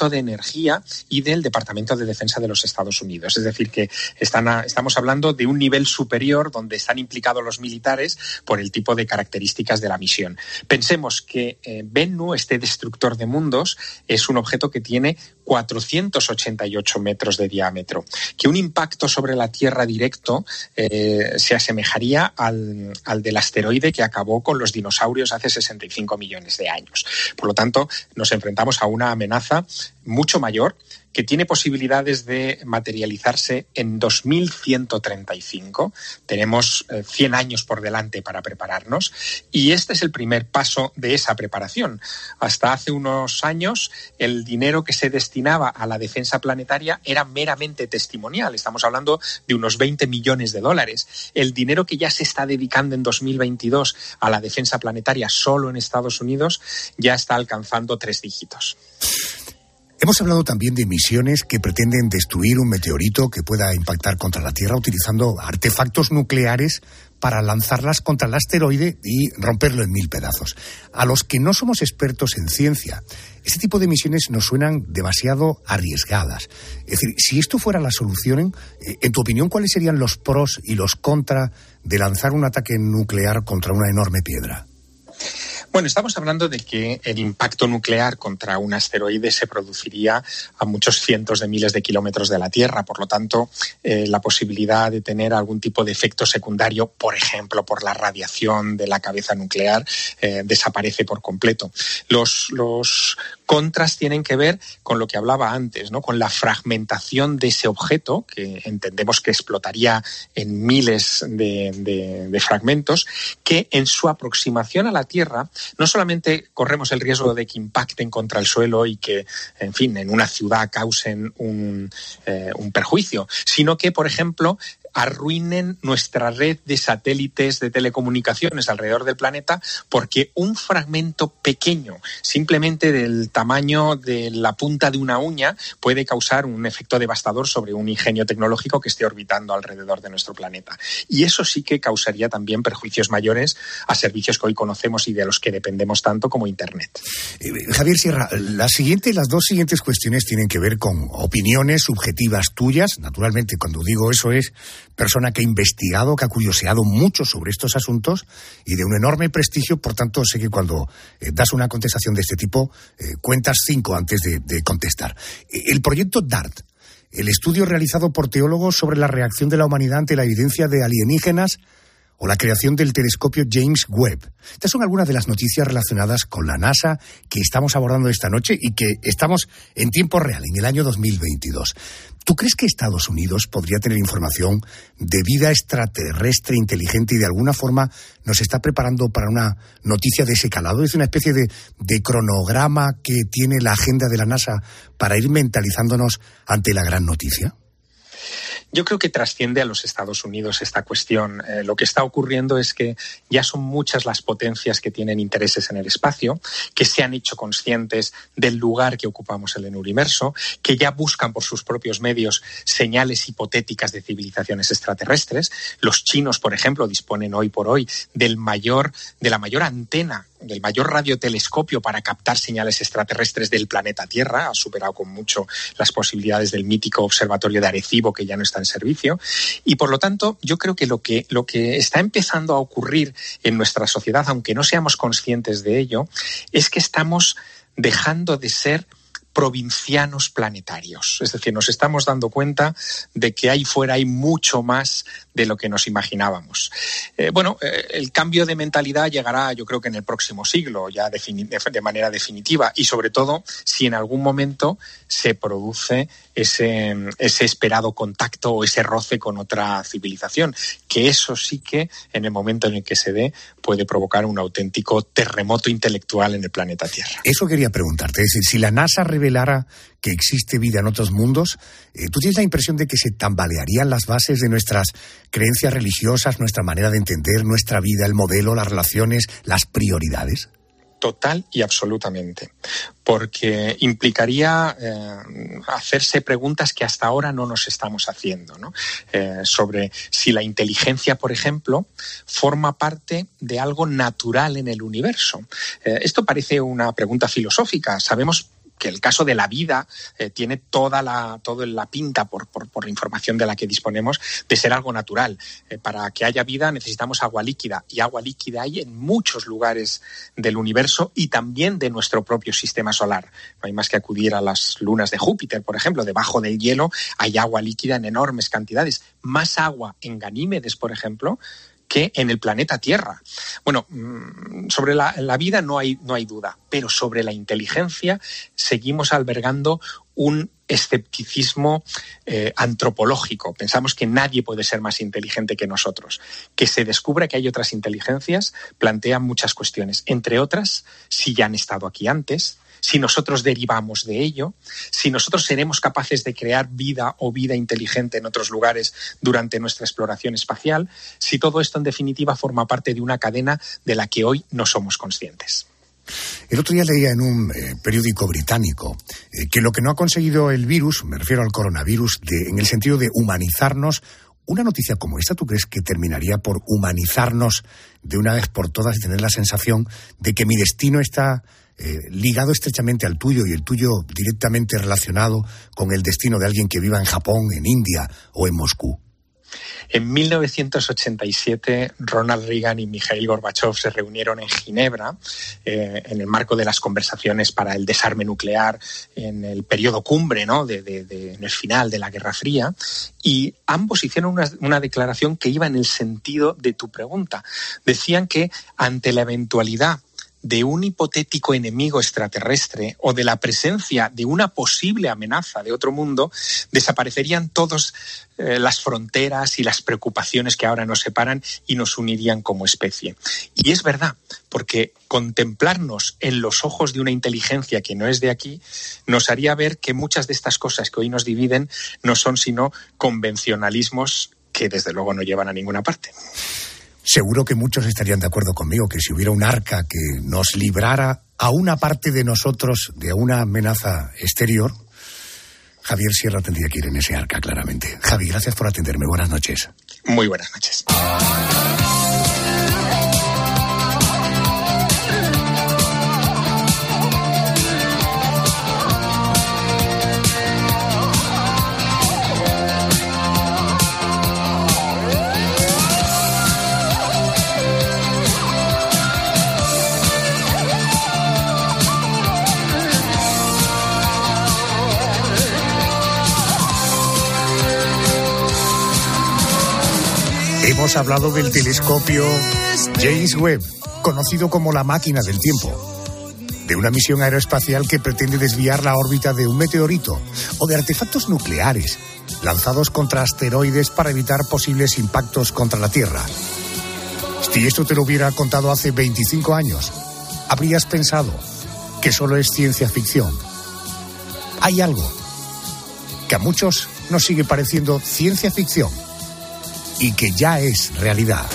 Energía y del Departamento de Defensa de los Estados Unidos. Es decir, que estamos hablando de un nivel superior donde están implicados los militares por el tipo de características de la misión. Pensemos que Bennu, este destructor de mundos, es un objeto que tiene 488 metros de diámetro, que un impacto sobre la Tierra directo se asemejaría al del asteroide que acabó con los dinosaurios hace 65 millones de años. Por lo tanto, nos enfrentamos a una amenaza mucho mayor, que tiene posibilidades de materializarse en 2135. Tenemos 100 años por delante para prepararnos y este es el primer paso de esa preparación. Hasta hace unos años el dinero que se destinaba a la defensa planetaria era meramente testimonial. Estamos hablando de unos 20 millones de dólares. El dinero que ya se está dedicando en 2022 a la defensa planetaria solo en Estados Unidos ya está alcanzando 3 dígitos. Hemos hablado también de misiones que pretenden destruir un meteorito que pueda impactar contra la Tierra utilizando artefactos nucleares para lanzarlas contra el asteroide y romperlo en 1000 pedazos. A los que no somos expertos en ciencia, este tipo de misiones nos suenan demasiado arriesgadas. Es decir, si esto fuera la solución, en tu opinión, ¿cuáles serían los pros y los contra de lanzar un ataque nuclear contra una enorme piedra? Bueno, estamos hablando de que el impacto nuclear contra un asteroide se produciría a muchos cientos de miles de kilómetros de la Tierra. Por lo tanto, la posibilidad de tener algún tipo de efecto secundario, por ejemplo, por la radiación de la cabeza nuclear, desaparece por completo. Los contras tienen que ver con lo que hablaba antes, ¿no? Con la fragmentación de ese objeto, que entendemos que explotaría en miles de fragmentos, que en su aproximación a la Tierra no solamente corremos el riesgo de que impacten contra el suelo y que, en fin, en una ciudad causen un perjuicio, sino que, por ejemplo, arruinen nuestra red de satélites de telecomunicaciones alrededor del planeta, porque un fragmento pequeño, simplemente del tamaño de la punta de una uña, puede causar un efecto devastador sobre un ingenio tecnológico que esté orbitando alrededor de nuestro planeta. Y eso sí que causaría también perjuicios mayores a servicios que hoy conocemos y de los que dependemos tanto como Internet. Javier Sierra, las dos siguientes cuestiones tienen que ver con opiniones subjetivas tuyas. Naturalmente, cuando digo eso es persona que ha investigado, que ha curioseado mucho sobre estos asuntos y de un enorme prestigio. Por tanto, sé que cuando das una contestación de este tipo, cuentas 5 antes de contestar. El proyecto DART, el estudio realizado por teólogos sobre la reacción de la humanidad ante la evidencia de alienígenas o la creación del telescopio James Webb. Estas son algunas de las noticias relacionadas con la NASA que estamos abordando esta noche y que estamos en tiempo real, en el año 2022. ¿Tú crees que Estados Unidos podría tener información de vida extraterrestre inteligente y de alguna forma nos está preparando para una noticia de ese calado? ¿Es una especie de cronograma que tiene la agenda de la NASA para ir mentalizándonos ante la gran noticia? Yo creo que trasciende a los Estados Unidos esta cuestión. Lo que está ocurriendo es que ya son muchas las potencias que tienen intereses en el espacio, que se han hecho conscientes del lugar que ocupamos en el universo, que ya buscan por sus propios medios señales hipotéticas de civilizaciones extraterrestres. Los chinos, por ejemplo, disponen hoy por hoy de la mayor antena, del mayor radiotelescopio para captar señales extraterrestres del planeta Tierra. Ha superado con mucho las posibilidades del mítico observatorio de Arecibo, que ya no está en servicio. Y por lo tanto, yo creo que lo que está empezando a ocurrir en nuestra sociedad, aunque no seamos conscientes de ello, es que estamos dejando de ser provincianos planetarios. Es decir, nos estamos dando cuenta de que ahí fuera hay mucho más de lo que nos imaginábamos. El cambio de mentalidad llegará, yo creo que en el próximo siglo, ya de manera definitiva, y sobre todo si en algún momento se produce ese esperado contacto o ese roce con otra civilización, que eso sí que en el momento en el que se dé puede provocar un auténtico terremoto intelectual en el planeta Tierra. Eso quería preguntarte, es decir, si la NASA revelara que existe vida en otros mundos, ¿tú tienes la impresión de que se tambalearían las bases de nuestras creencias religiosas, nuestra manera de entender nuestra vida, el modelo, las relaciones, las prioridades? Total y absolutamente, porque implicaría hacerse preguntas que hasta ahora no nos estamos haciendo, ¿no? Sobre si la inteligencia, por ejemplo, forma parte de algo natural en el universo. Esto parece una pregunta filosófica. Sabemos que el caso de la vida tiene toda la pinta, por la información de la que disponemos, de ser algo natural. Para que haya vida necesitamos agua líquida, y agua líquida hay en muchos lugares del universo y también de nuestro propio sistema solar. No hay más que acudir a las lunas de Júpiter, por ejemplo. Debajo del hielo hay agua líquida en enormes cantidades. Más agua en Ganímedes, por ejemplo, que en el planeta Tierra. Bueno, sobre la vida no hay duda, pero sobre la inteligencia seguimos albergando un escepticismo antropológico. Pensamos que nadie puede ser más inteligente que nosotros. Que se descubra que hay otras inteligencias plantea muchas cuestiones, entre otras, si ya han estado aquí antes, si nosotros derivamos de ello, si nosotros seremos capaces de crear vida o vida inteligente en otros lugares durante nuestra exploración espacial, si todo esto en definitiva forma parte de una cadena de la que hoy no somos conscientes. El otro día leía en un periódico británico que lo que no ha conseguido el virus, me refiero al coronavirus, en el sentido de humanizarnos. Una noticia como esta, ¿tú crees que terminaría por humanizarnos de una vez por todas y tener la sensación de que mi destino está ligado estrechamente al tuyo y el tuyo directamente relacionado con el destino de alguien que viva en Japón, en India o en Moscú? En 1987, Ronald Reagan y Mikhail Gorbachev se reunieron en Ginebra en el marco de las conversaciones para el desarme nuclear en el periodo cumbre, ¿no? en el final de la Guerra Fría, y ambos hicieron una declaración que iba en el sentido de tu pregunta. Decían que ante la eventualidad de un hipotético enemigo extraterrestre o de la presencia de una posible amenaza de otro mundo, desaparecerían todas las fronteras y las preocupaciones que ahora nos separan y nos unirían como especie. Y es verdad, porque contemplarnos en los ojos de una inteligencia que no es de aquí nos haría ver que muchas de estas cosas que hoy nos dividen no son sino convencionalismos que desde luego no llevan a ninguna parte. Seguro que muchos estarían de acuerdo conmigo que si hubiera un arca que nos librara a una parte de nosotros de una amenaza exterior, Javier Sierra tendría que ir en ese arca, claramente. Javi, gracias por atenderme. Buenas noches. Muy buenas noches. Hemos hablado del telescopio James Webb, conocido como la máquina del tiempo, de una misión aeroespacial que pretende desviar la órbita de un meteorito o de artefactos nucleares lanzados contra asteroides para evitar posibles impactos contra la Tierra. Si esto te lo hubiera contado hace 25 años, habrías pensado que solo es ciencia ficción. Hay algo que a muchos nos sigue pareciendo ciencia ficción y que ya es realidad.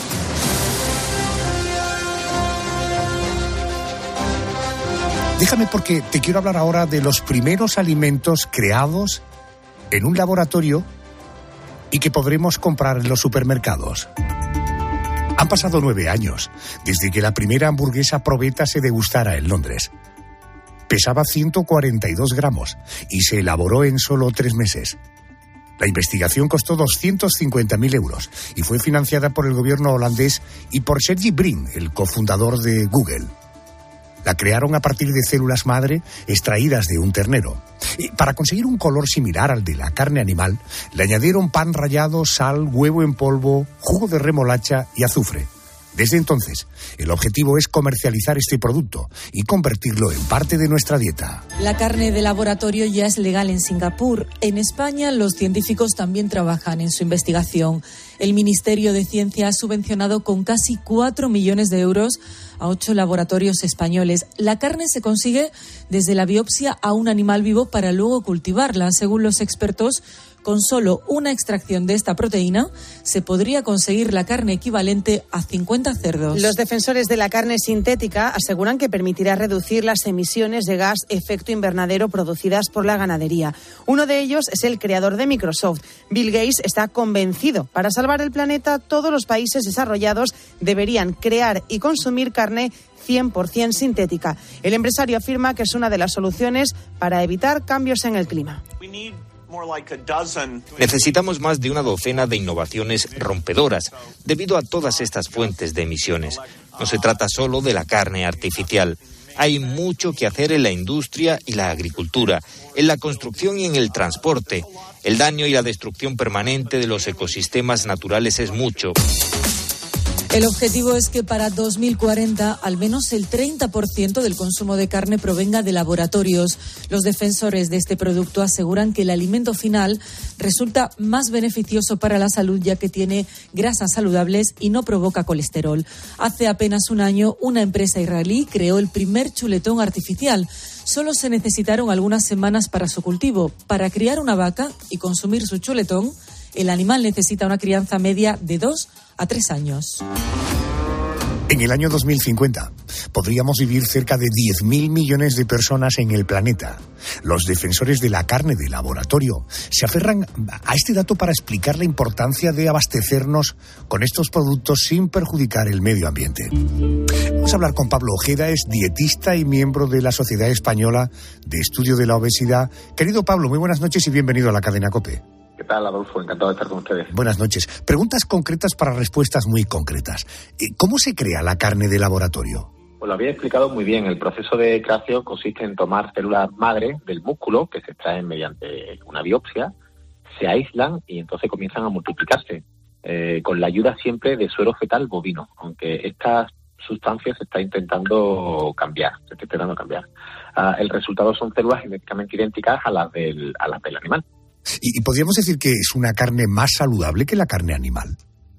Déjame, porque te quiero hablar ahora de los primeros alimentos creados en un laboratorio y que podremos comprar en los supermercados. Han pasado 9 años desde que la primera hamburguesa probeta se degustara en Londres. Pesaba 142 gramos y se elaboró en solo 3 meses. La investigación costó 250.000 euros y fue financiada por el gobierno holandés y por Sergey Brin, el cofundador de Google. La crearon a partir de células madre extraídas de un ternero. Y para conseguir un color similar al de la carne animal, le añadieron pan rallado, sal, huevo en polvo, jugo de remolacha y azufre. Desde entonces, el objetivo es comercializar este producto y convertirlo en parte de nuestra dieta. La carne de laboratorio ya es legal en Singapur. En España, los científicos también trabajan en su investigación. El Ministerio de Ciencia ha subvencionado con casi 4 millones de euros a 8 laboratorios españoles. La carne se consigue desde la biopsia a un animal vivo para luego cultivarla. Según los expertos, con solo una extracción de esta proteína se podría conseguir la carne equivalente a 50 cerdos. Los defensores de la carne sintética aseguran que permitirá reducir las emisiones de gas efecto invernadero producidas por la ganadería. Uno de ellos es el creador de Microsoft. Bill Gates está convencido. Para salvar salvar el planeta, todos los países desarrollados deberían crear y consumir carne 100% sintética. El empresario afirma que es una de las soluciones para evitar cambios en el clima. Necesitamos más de una docena de innovaciones rompedoras, debido a todas estas fuentes de emisiones. No se trata solo de la carne artificial. Hay mucho que hacer en la industria y la agricultura, en la construcción y en el transporte. El daño y la destrucción permanente de los ecosistemas naturales es mucho. El objetivo es que para 2040 al menos el 30% del consumo de carne provenga de laboratorios. Los defensores de este producto aseguran que el alimento final resulta más beneficioso para la salud, ya que tiene grasas saludables y no provoca colesterol. Hace apenas un año, una empresa israelí creó el primer chuletón artificial. Solo se necesitaron algunas semanas para su cultivo. Para criar una vaca y consumir su chuletón, el animal necesita una crianza media de 2 a 3 años. En el año 2050 podríamos vivir cerca de 10.000 millones de personas en el planeta. Los defensores de la carne de laboratorio se aferran a este dato para explicar la importancia de abastecernos con estos productos sin perjudicar el medio ambiente. Vamos a hablar con Pablo Ojeda, es dietista y miembro de la Sociedad Española de Estudio de la Obesidad. Querido Pablo, muy buenas noches y bienvenido a la cadena COPE. ¿Qué tal, Adolfo? Encantado de estar con ustedes. Buenas noches. Preguntas concretas para respuestas muy concretas. ¿Cómo se crea la carne de laboratorio? Pues lo había explicado muy bien. El proceso de creación consiste en tomar células madre del músculo, que se extraen mediante una biopsia, se aíslan y entonces comienzan a multiplicarse, con la ayuda siempre de suero fetal bovino, aunque estas sustancias se está intentando cambiar. El resultado son células genéticamente idénticas a las del animal. ¿Y podríamos decir que es una carne más saludable que la carne animal?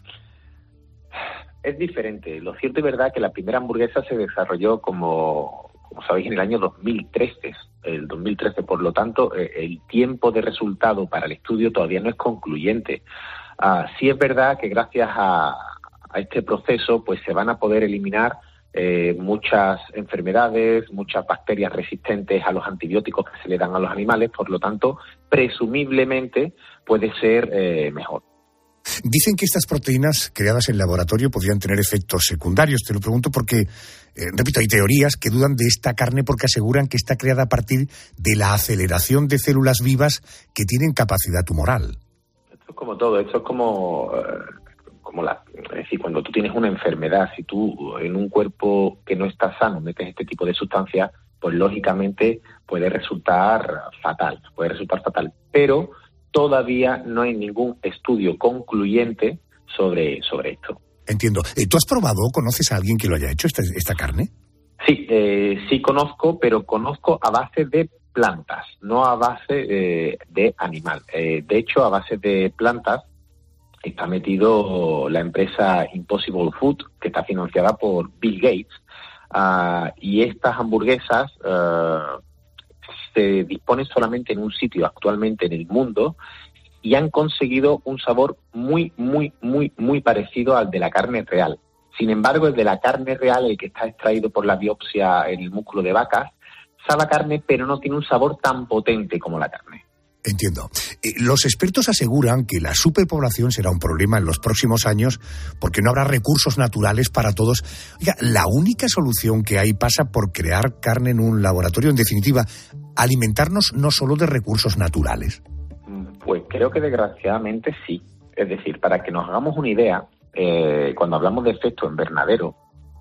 Es diferente. Lo cierto y verdad que la primera hamburguesa se desarrolló, como sabéis, en el año 2013. El 2013, por lo tanto, el tiempo de resultado para el estudio todavía no es concluyente. Sí es verdad que gracias a este proceso pues se van a poder eliminar muchas enfermedades, muchas bacterias resistentes a los antibióticos que se le dan a los animales, por lo tanto, presumiblemente puede ser mejor. Dicen que estas proteínas creadas en laboratorio podrían tener efectos secundarios. Te lo pregunto porque, repito, hay teorías que dudan de esta carne porque aseguran que está creada a partir de la aceleración de células vivas que tienen capacidad tumoral. Esto es como todo, esto es como es decir, cuando tú tienes una enfermedad, si tú en un cuerpo que no está sano metes este tipo de sustancias, pues lógicamente puede resultar fatal. Pero todavía no hay ningún estudio concluyente sobre esto. Entiendo. ¿Tú has probado o conoces a alguien que lo haya hecho, esta carne? Sí, sí conozco, pero conozco a base de plantas, no a base de animal. De hecho, a base de plantas está metido la empresa Impossible Food, que está financiada por Bill Gates, y estas hamburguesas se disponen solamente en un sitio actualmente en el mundo y han conseguido un sabor muy, muy, muy, muy parecido al de la carne real. Sin embargo, el de la carne real, el que está extraído por la biopsia en el músculo de vacas, sabe a carne, pero no tiene un sabor tan potente como la carne. Entiendo. Los expertos aseguran que la superpoblación será un problema en los próximos años porque no habrá recursos naturales para todos. Oiga, la única solución que hay pasa por crear carne en un laboratorio. En definitiva, alimentarnos no solo de recursos naturales. Pues creo que desgraciadamente sí. Es decir, para que nos hagamos una idea, cuando hablamos de efecto invernadero,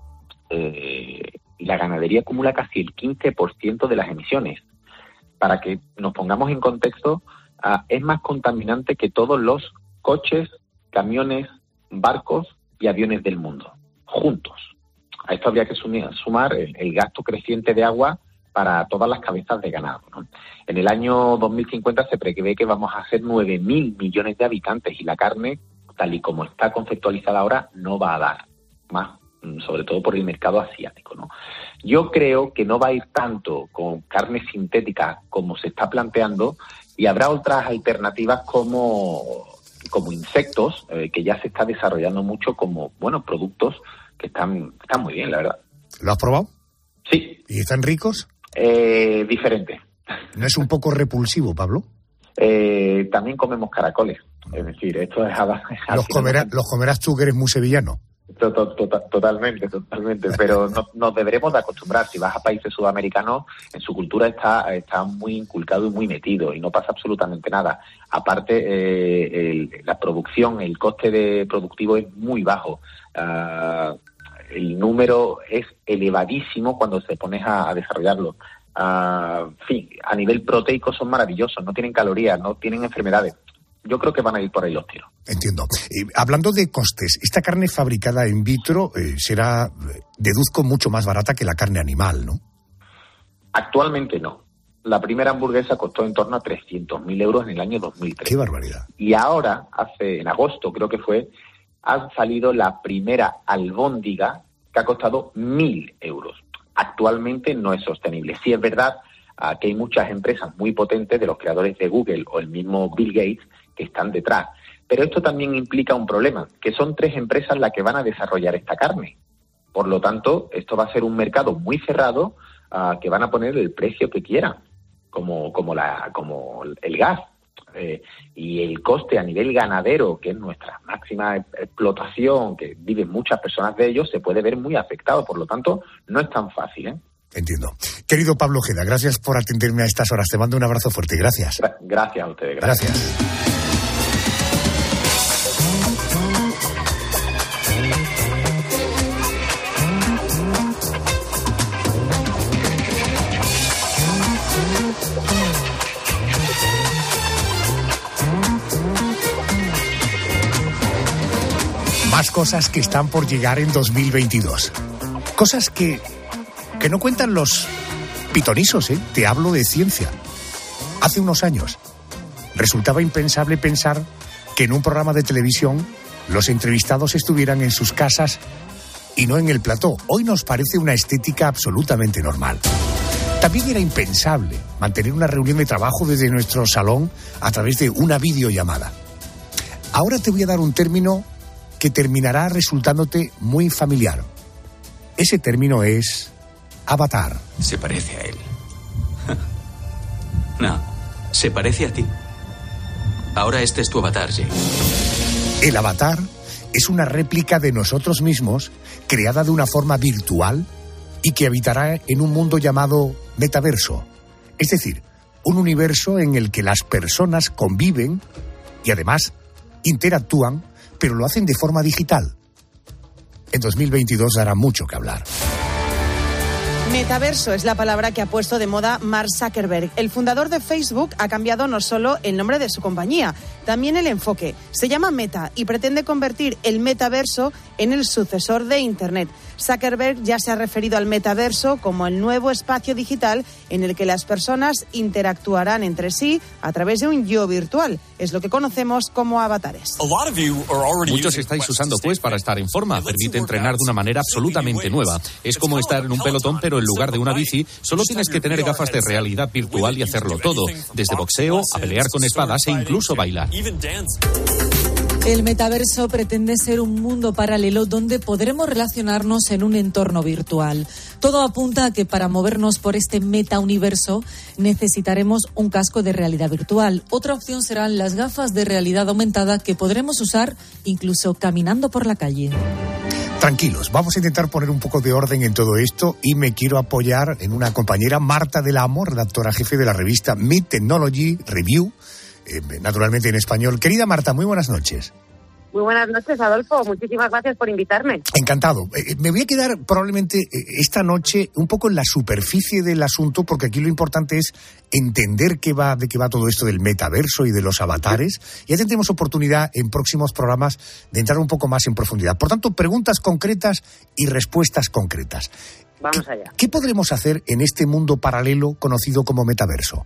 la ganadería acumula casi el 15% de las emisiones. Para que nos pongamos en contexto, es más contaminante que todos los coches, camiones, barcos y aviones del mundo, juntos. A esto habría que sumar el gasto creciente de agua para todas las cabezas de ganado, ¿no? En el año 2050 se prevé que vamos a ser 9.000 millones de habitantes y la carne, tal y como está conceptualizada ahora, no va a dar más, sobre todo por el mercado asiático, ¿no? Yo creo que no va a ir tanto con carne sintética como se está planteando y habrá otras alternativas como insectos, que ya se está desarrollando mucho como, productos que están muy bien, la verdad. ¿Lo has probado? Sí. ¿Y están ricos? Diferente. ¿No es un poco repulsivo, Pablo? También comemos caracoles Es decir, esto es... Los comerás tú, que eres muy sevillano. Totalmente, pero nos deberemos de acostumbrar. Si vas a países sudamericanos, en su cultura está muy inculcado y muy metido y no pasa absolutamente nada. Aparte, la producción, el coste productivo es muy bajo. El número es elevadísimo cuando te pones a desarrollarlo. En fin, a nivel proteico son maravillosos, no tienen calorías, no tienen enfermedades. Yo creo que van a ir por ahí los tiros. Entiendo. Hablando de costes, esta carne fabricada in vitro será, deduzco, mucho más barata que la carne animal, ¿no? Actualmente no. La primera hamburguesa costó en torno a 300.000 euros en el año 2003. ¡Qué barbaridad! Y ahora, en agosto creo que fue, ha salido la primera albóndiga que ha costado 1.000 euros. Actualmente no es sostenible. Sí es verdad que hay muchas empresas muy potentes de los creadores de Google o el mismo Bill Gates que están detrás. Pero esto también implica un problema, que son 3 empresas las que van a desarrollar esta carne. Por lo tanto, esto va a ser un mercado muy cerrado que van a poner el precio que quieran, como el gas. Y el coste a nivel ganadero, que es nuestra máxima explotación, que viven muchas personas de ellos, se puede ver muy afectado. Por lo tanto, no es tan fácil, ¿eh? Entiendo. Querido Pablo Ojeda, gracias por atenderme a estas horas. Te mando un abrazo fuerte. Gracias. Gracias a ustedes. Gracias. Más cosas que están por llegar en 2022. Cosas que no cuentan los pitonisos, ¿eh? Te hablo de ciencia. Hace unos años resultaba impensable pensar que en un programa de televisión los entrevistados estuvieran en sus casas y no en el plató. Hoy nos parece una estética absolutamente normal. También era impensable mantener una reunión de trabajo desde nuestro salón a través de una videollamada. Ahora te voy a dar un término que terminará resultándote muy familiar. Ese término es avatar. Se parece a él. No, se parece a ti. Ahora este es tu avatar, Jay. El avatar es una réplica de nosotros mismos, creada de una forma virtual y que habitará en un mundo llamado metaverso. Es decir, un universo en el que las personas conviven y además interactúan, pero lo hacen de forma digital. En 2022 dará mucho que hablar. Metaverso es la palabra que ha puesto de moda Mark Zuckerberg. El fundador de Facebook ha cambiado no solo el nombre de su compañía, también el enfoque. Se llama Meta y pretende convertir el metaverso en el sucesor de Internet. Zuckerberg ya se ha referido al metaverso como el nuevo espacio digital en el que las personas interactuarán entre sí a través de un yo virtual. Es lo que conocemos como avatares. Muchos estáis usando Quest para estar en forma. Permite entrenar de una manera absolutamente nueva. Es como estar en un pelotón, pero en lugar de una bici, solo tienes que tener gafas de realidad virtual y hacerlo todo. Desde boxeo a pelear con espadas e incluso bailar. El metaverso pretende ser un mundo paralelo donde podremos relacionarnos en un entorno virtual. Todo apunta a que para movernos por este metauniverso necesitaremos un casco de realidad virtual. Otra opción serán las gafas de realidad aumentada que podremos usar incluso caminando por la calle. Tranquilos, vamos a intentar poner un poco de orden en todo esto y me quiero apoyar en una compañera, Marta del Amo, redactora jefe de la revista Mid Technology Review, naturalmente en español. Querida Marta, muy buenas noches. Muy buenas noches, Adolfo. Muchísimas gracias por invitarme. Encantado. Me voy a quedar probablemente esta noche un poco en la superficie del asunto, porque aquí lo importante es entender de qué va todo esto del metaverso y de los avatares. Ya tendremos oportunidad en próximos programas de entrar un poco más en profundidad. Por tanto, preguntas concretas y respuestas concretas. Vamos allá. ¿Qué podremos hacer en este mundo paralelo conocido como metaverso?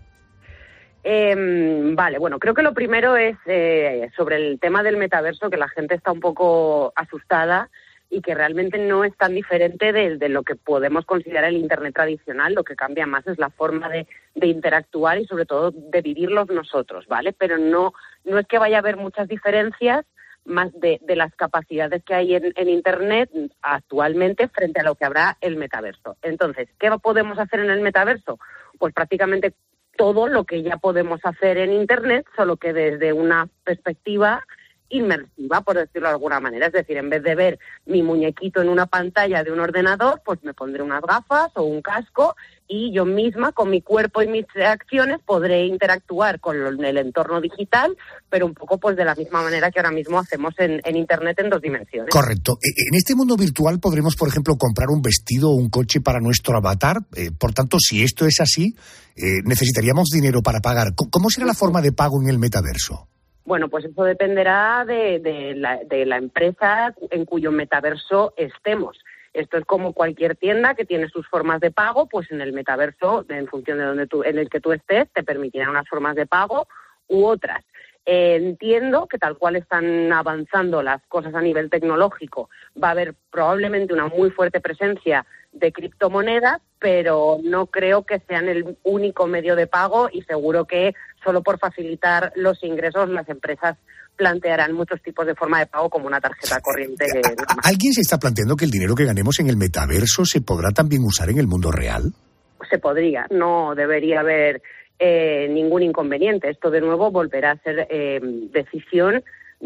Vale, bueno, creo que lo primero es sobre el tema del metaverso, que la gente está un poco asustada y que realmente no es tan diferente de lo que podemos considerar el Internet tradicional. Lo que cambia más es la forma de interactuar y sobre todo de vivirlos nosotros, ¿vale? Pero no es que vaya a haber muchas diferencias más de las capacidades que hay en Internet actualmente frente a lo que habrá el metaverso. Entonces, ¿qué podemos hacer en el metaverso? Pues prácticamente todo lo que ya podemos hacer en Internet, solo que desde una perspectiva inmersiva, por decirlo de alguna manera. Es decir, en vez de ver mi muñequito en una pantalla de un ordenador, pues me pondré unas gafas o un casco y yo misma, con mi cuerpo y mis acciones, podré interactuar con el entorno digital, pero un poco pues de la misma manera que ahora mismo hacemos en Internet en 2 dimensiones. Correcto. En este mundo virtual podremos, por ejemplo, comprar un vestido o un coche para nuestro avatar. Por tanto, si esto es así, necesitaríamos dinero para pagar. ¿Cómo será la forma de pago en el metaverso? Bueno, pues eso dependerá de la empresa en cuyo metaverso estemos. Esto es como cualquier tienda que tiene sus formas de pago, pues en el metaverso, en función de en el que tú estés, te permitirán unas formas de pago u otras. Entiendo que tal cual están avanzando las cosas a nivel tecnológico, va a haber probablemente una muy fuerte presencia de criptomonedas, pero no creo que sean el único medio de pago y seguro que solo por facilitar los ingresos las empresas plantearán muchos tipos de forma de pago como una tarjeta corriente. ¿Alguien se está planteando que el dinero que ganemos en el metaverso se podrá también usar en el mundo real? Se podría, no debería haber ningún inconveniente. Esto de nuevo volverá a ser decisión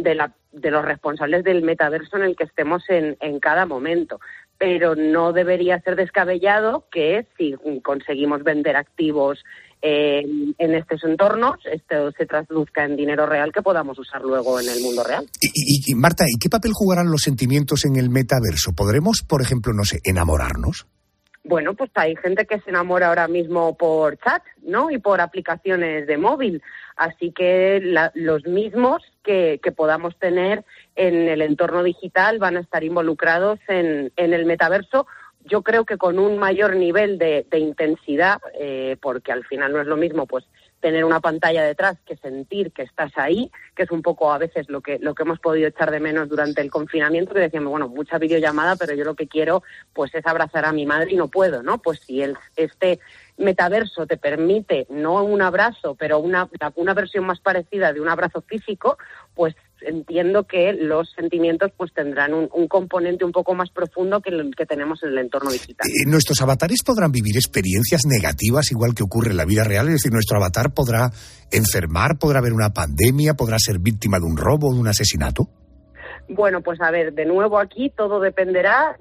de los responsables del metaverso en el que estemos en cada momento. Pero no debería ser descabellado que si conseguimos vender activos en estos entornos, esto se traduzca en dinero real que podamos usar luego en el mundo real. Y Marta, ¿y qué papel jugarán los sentimientos en el metaverso? ¿Podremos, por ejemplo, no sé, enamorarnos? Bueno, pues hay gente que se enamora ahora mismo por chat, ¿no? Y por aplicaciones de móvil. Así que los mismos que podamos tener en el entorno digital van a estar involucrados en el metaverso. Yo creo que con un mayor nivel de intensidad, porque al final no es lo mismo pues tener una pantalla detrás que sentir que estás ahí, que es un poco a veces lo que hemos podido echar de menos durante el confinamiento, que decíamos, bueno, mucha videollamada, pero yo lo que quiero pues es abrazar a mi madre y no puedo, ¿no? Pues si este metaverso te permite, no un abrazo, pero una versión más parecida de un abrazo físico, pues entiendo que los sentimientos pues tendrán un componente un poco más profundo que el que tenemos en el entorno digital. ¿Nuestros avatares podrán vivir experiencias negativas igual que ocurre en la vida real? Es decir, ¿nuestro avatar podrá enfermar, podrá haber una pandemia, podrá ser víctima de un robo o de un asesinato? Bueno, pues a ver, de nuevo aquí todo dependerá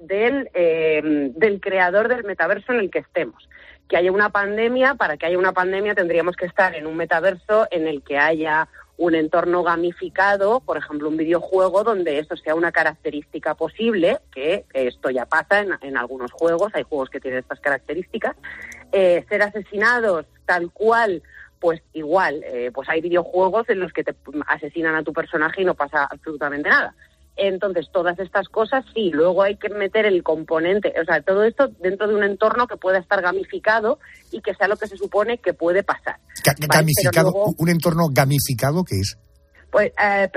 del creador del metaverso en el que estemos. Que haya una pandemia, para que haya una pandemia tendríamos que estar en un metaverso en el que haya un entorno gamificado, por ejemplo, un videojuego donde eso sea una característica posible, que esto ya pasa en algunos juegos, hay juegos que tienen estas características. Ser asesinados tal cual, pues igual, pues hay videojuegos en los que te asesinan a tu personaje y no pasa absolutamente nada. Entonces, todas estas cosas, sí, luego hay que meter el componente, o sea, todo esto dentro de un entorno que pueda estar gamificado y que sea lo que se supone que puede pasar. ¿Gamificado? Luego, ¿un entorno gamificado qué es? Pues,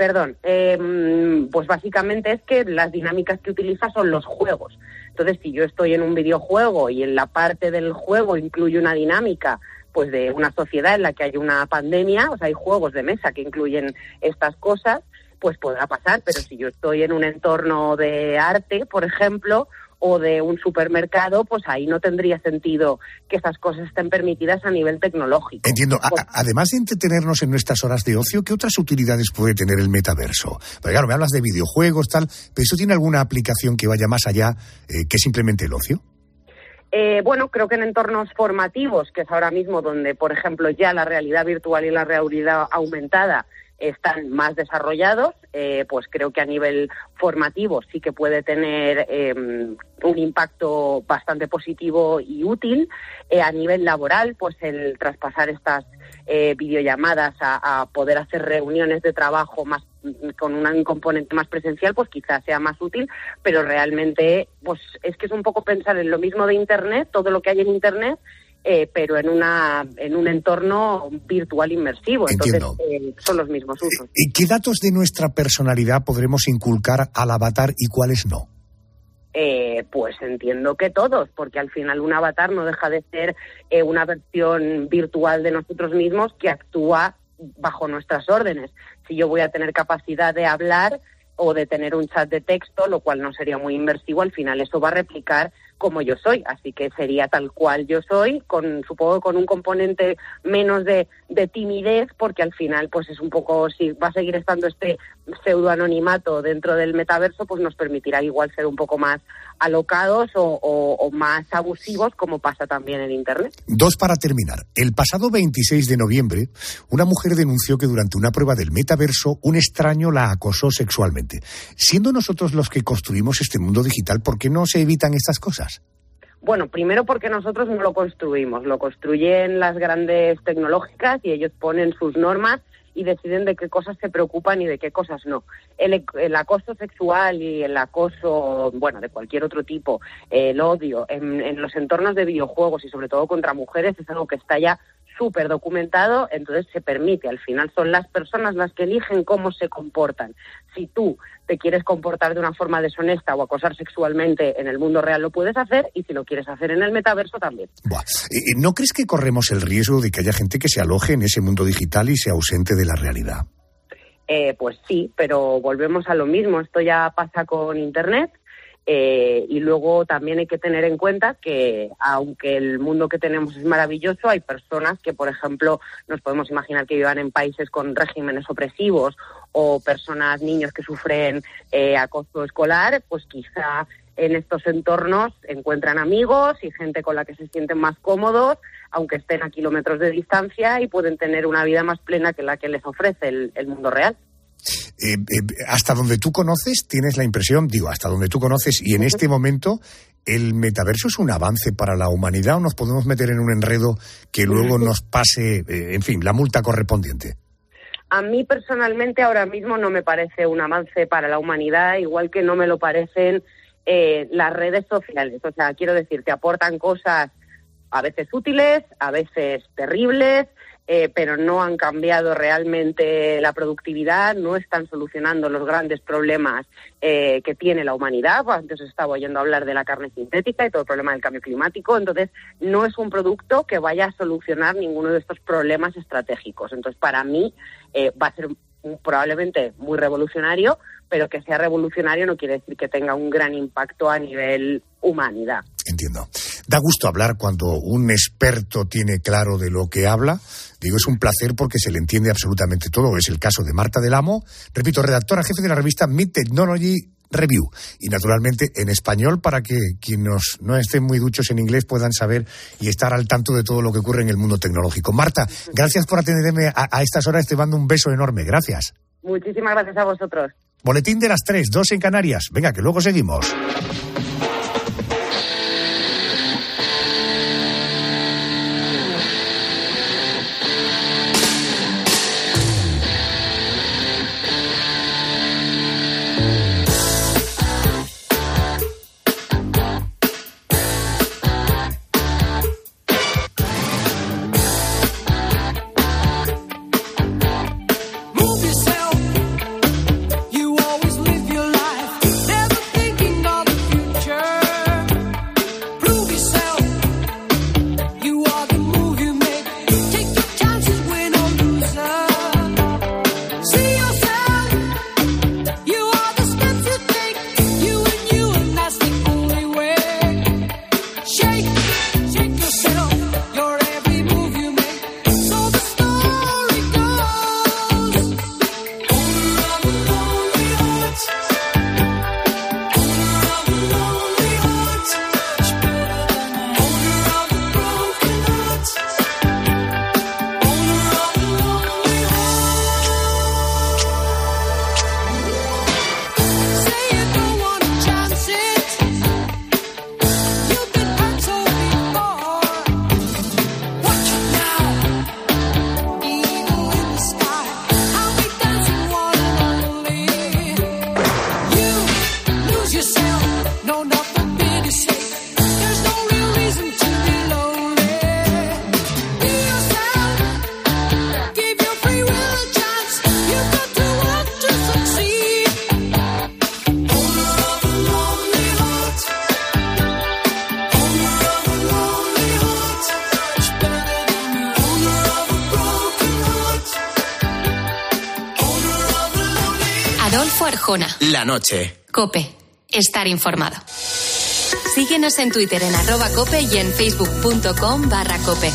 pues básicamente es que las dinámicas que utiliza son los juegos. Entonces, si yo estoy en un videojuego y en la parte del juego incluye una dinámica pues de una sociedad en la que hay una pandemia, o sea, hay juegos de mesa que incluyen estas cosas, pues podrá pasar, pero si yo estoy en un entorno de arte, por ejemplo, o de un supermercado, pues ahí no tendría sentido que esas cosas estén permitidas a nivel tecnológico. Entiendo. Además de entretenernos en nuestras horas de ocio, ¿qué otras utilidades puede tener el metaverso? Porque claro, me hablas de videojuegos, tal, pero ¿eso tiene alguna aplicación que vaya más allá que simplemente el ocio? Bueno, creo que en entornos formativos, que es ahora mismo donde, por ejemplo, ya la realidad virtual y la realidad aumentada están más desarrollados, pues creo que a nivel formativo sí que puede tener un impacto bastante positivo y útil. A nivel laboral, pues el traspasar estas videollamadas a poder hacer reuniones de trabajo más con un componente más presencial, pues quizás sea más útil, pero realmente pues es que es un poco pensar en lo mismo de Internet, todo lo que hay en Internet, pero en un entorno virtual inmersivo. Entonces, son los mismos usos. ¿Qué datos de nuestra personalidad podremos inculcar al avatar y cuáles no? Pues entiendo que todos, porque al final un avatar no deja de ser una versión virtual de nosotros mismos que actúa bajo nuestras órdenes. Si yo voy a tener capacidad de hablar o de tener un chat de texto, lo cual no sería muy inmersivo, al final eso va a replicar como yo soy, así que sería tal cual yo soy, supongo con un componente menos de timidez, porque al final pues es un poco, si va a seguir estando este pseudoanonimato dentro del metaverso, pues nos permitirá igual ser un poco más alocados o más abusivos, como pasa también en Internet. 2 para terminar. El pasado 26 de noviembre, una mujer denunció que durante una prueba del metaverso un extraño la acosó sexualmente. Siendo nosotros los que construimos este mundo digital, ¿por qué no se evitan estas cosas? Bueno, primero porque nosotros no lo construimos, lo construyen las grandes tecnológicas y ellos ponen sus normas y deciden de qué cosas se preocupan y de qué cosas no. El acoso sexual y el acoso, bueno, de cualquier otro tipo, el odio en los entornos de videojuegos y sobre todo contra mujeres es algo que está ya súper documentado, entonces se permite. Al final son las personas las que eligen cómo se comportan. Si tú te quieres comportar de una forma deshonesta o acosar sexualmente en el mundo real, lo puedes hacer, y si lo quieres hacer en el metaverso también. ¿No crees que corremos el riesgo de que haya gente que se aloje en ese mundo digital y se ausente de la realidad? Pues sí, pero volvemos a lo mismo. Esto ya pasa con Internet. Y luego también hay que tener en cuenta que, aunque el mundo que tenemos es maravilloso, hay personas que, por ejemplo, nos podemos imaginar que vivan en países con regímenes opresivos, o niños que sufren acoso escolar, pues quizá en estos entornos encuentran amigos y gente con la que se sienten más cómodos, aunque estén a kilómetros de distancia, y pueden tener una vida más plena que la que les ofrece el mundo real. Hasta donde tú conoces, tienes la impresión, hasta donde tú conoces, y en este momento, ¿el metaverso es un avance para la humanidad o nos podemos meter en un enredo que luego nos pase, la multa correspondiente? A mí personalmente ahora mismo no me parece un avance para la humanidad, igual que no me lo parecen las redes sociales. O sea, quiero decir, te aportan cosas a veces útiles, a veces terribles, pero no han cambiado realmente la productividad, no están solucionando los grandes problemas que tiene la humanidad. Antes estaba oyendo hablar de la carne sintética y todo el problema del cambio climático. Entonces, no es un producto que vaya a solucionar ninguno de estos problemas estratégicos. Entonces, para mí, va a ser probablemente muy revolucionario, pero que sea revolucionario no quiere decir que tenga un gran impacto a nivel humanidad. Entiendo. Da gusto hablar cuando un experto tiene claro de lo que habla. Es un placer porque se le entiende absolutamente todo. Es el caso de Marta del Amo, repito, redactora jefe de la revista Mid Technology Review, y naturalmente en español, para que quienes no estén muy duchos en inglés puedan saber y estar al tanto de todo lo que ocurre en el mundo tecnológico. Marta, gracias por atenderme a estas horas. Te mando un beso enorme. Gracias. Muchísimas gracias a vosotros. Boletín de las 3, 2 en Canarias. Venga, que luego seguimos. Adolfo Arjona. La noche. COPE. Estar informado. Síguenos en Twitter en @cope y en facebook.com/cope.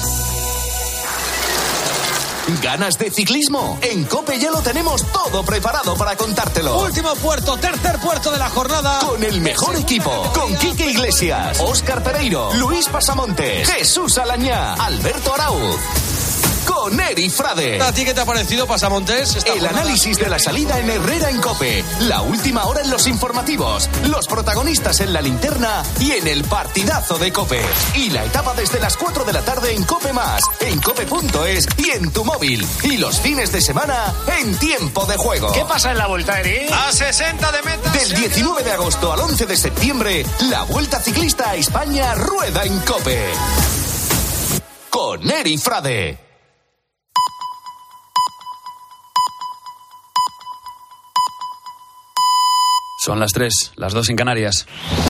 ¿Ganas de ciclismo? En COPE ya lo tenemos todo preparado para contártelo. Último puerto, tercer puerto de la jornada. Con el mejor equipo. Con Quique Iglesias, Óscar Pereiro, Luis Pasamontes, Jesús Alañá, Alberto Arauz. Con Eri Frade. ¿A ti qué te ha parecido, Pasamontes? El análisis de la salida en Herrera en COPE. La última hora en los informativos. Los protagonistas en la linterna y en el partidazo de COPE. Y la etapa desde las 4 de la tarde en COPE+, en cope.es y en tu móvil. Y los fines de semana en Tiempo de Juego. ¿Qué pasa en la Vuelta, Eri? A 60 de meta. Del 19 de agosto al 11 de septiembre, la Vuelta Ciclista a España rueda en COPE. Con Eri Frade. Son las 3, las 2 en Canarias.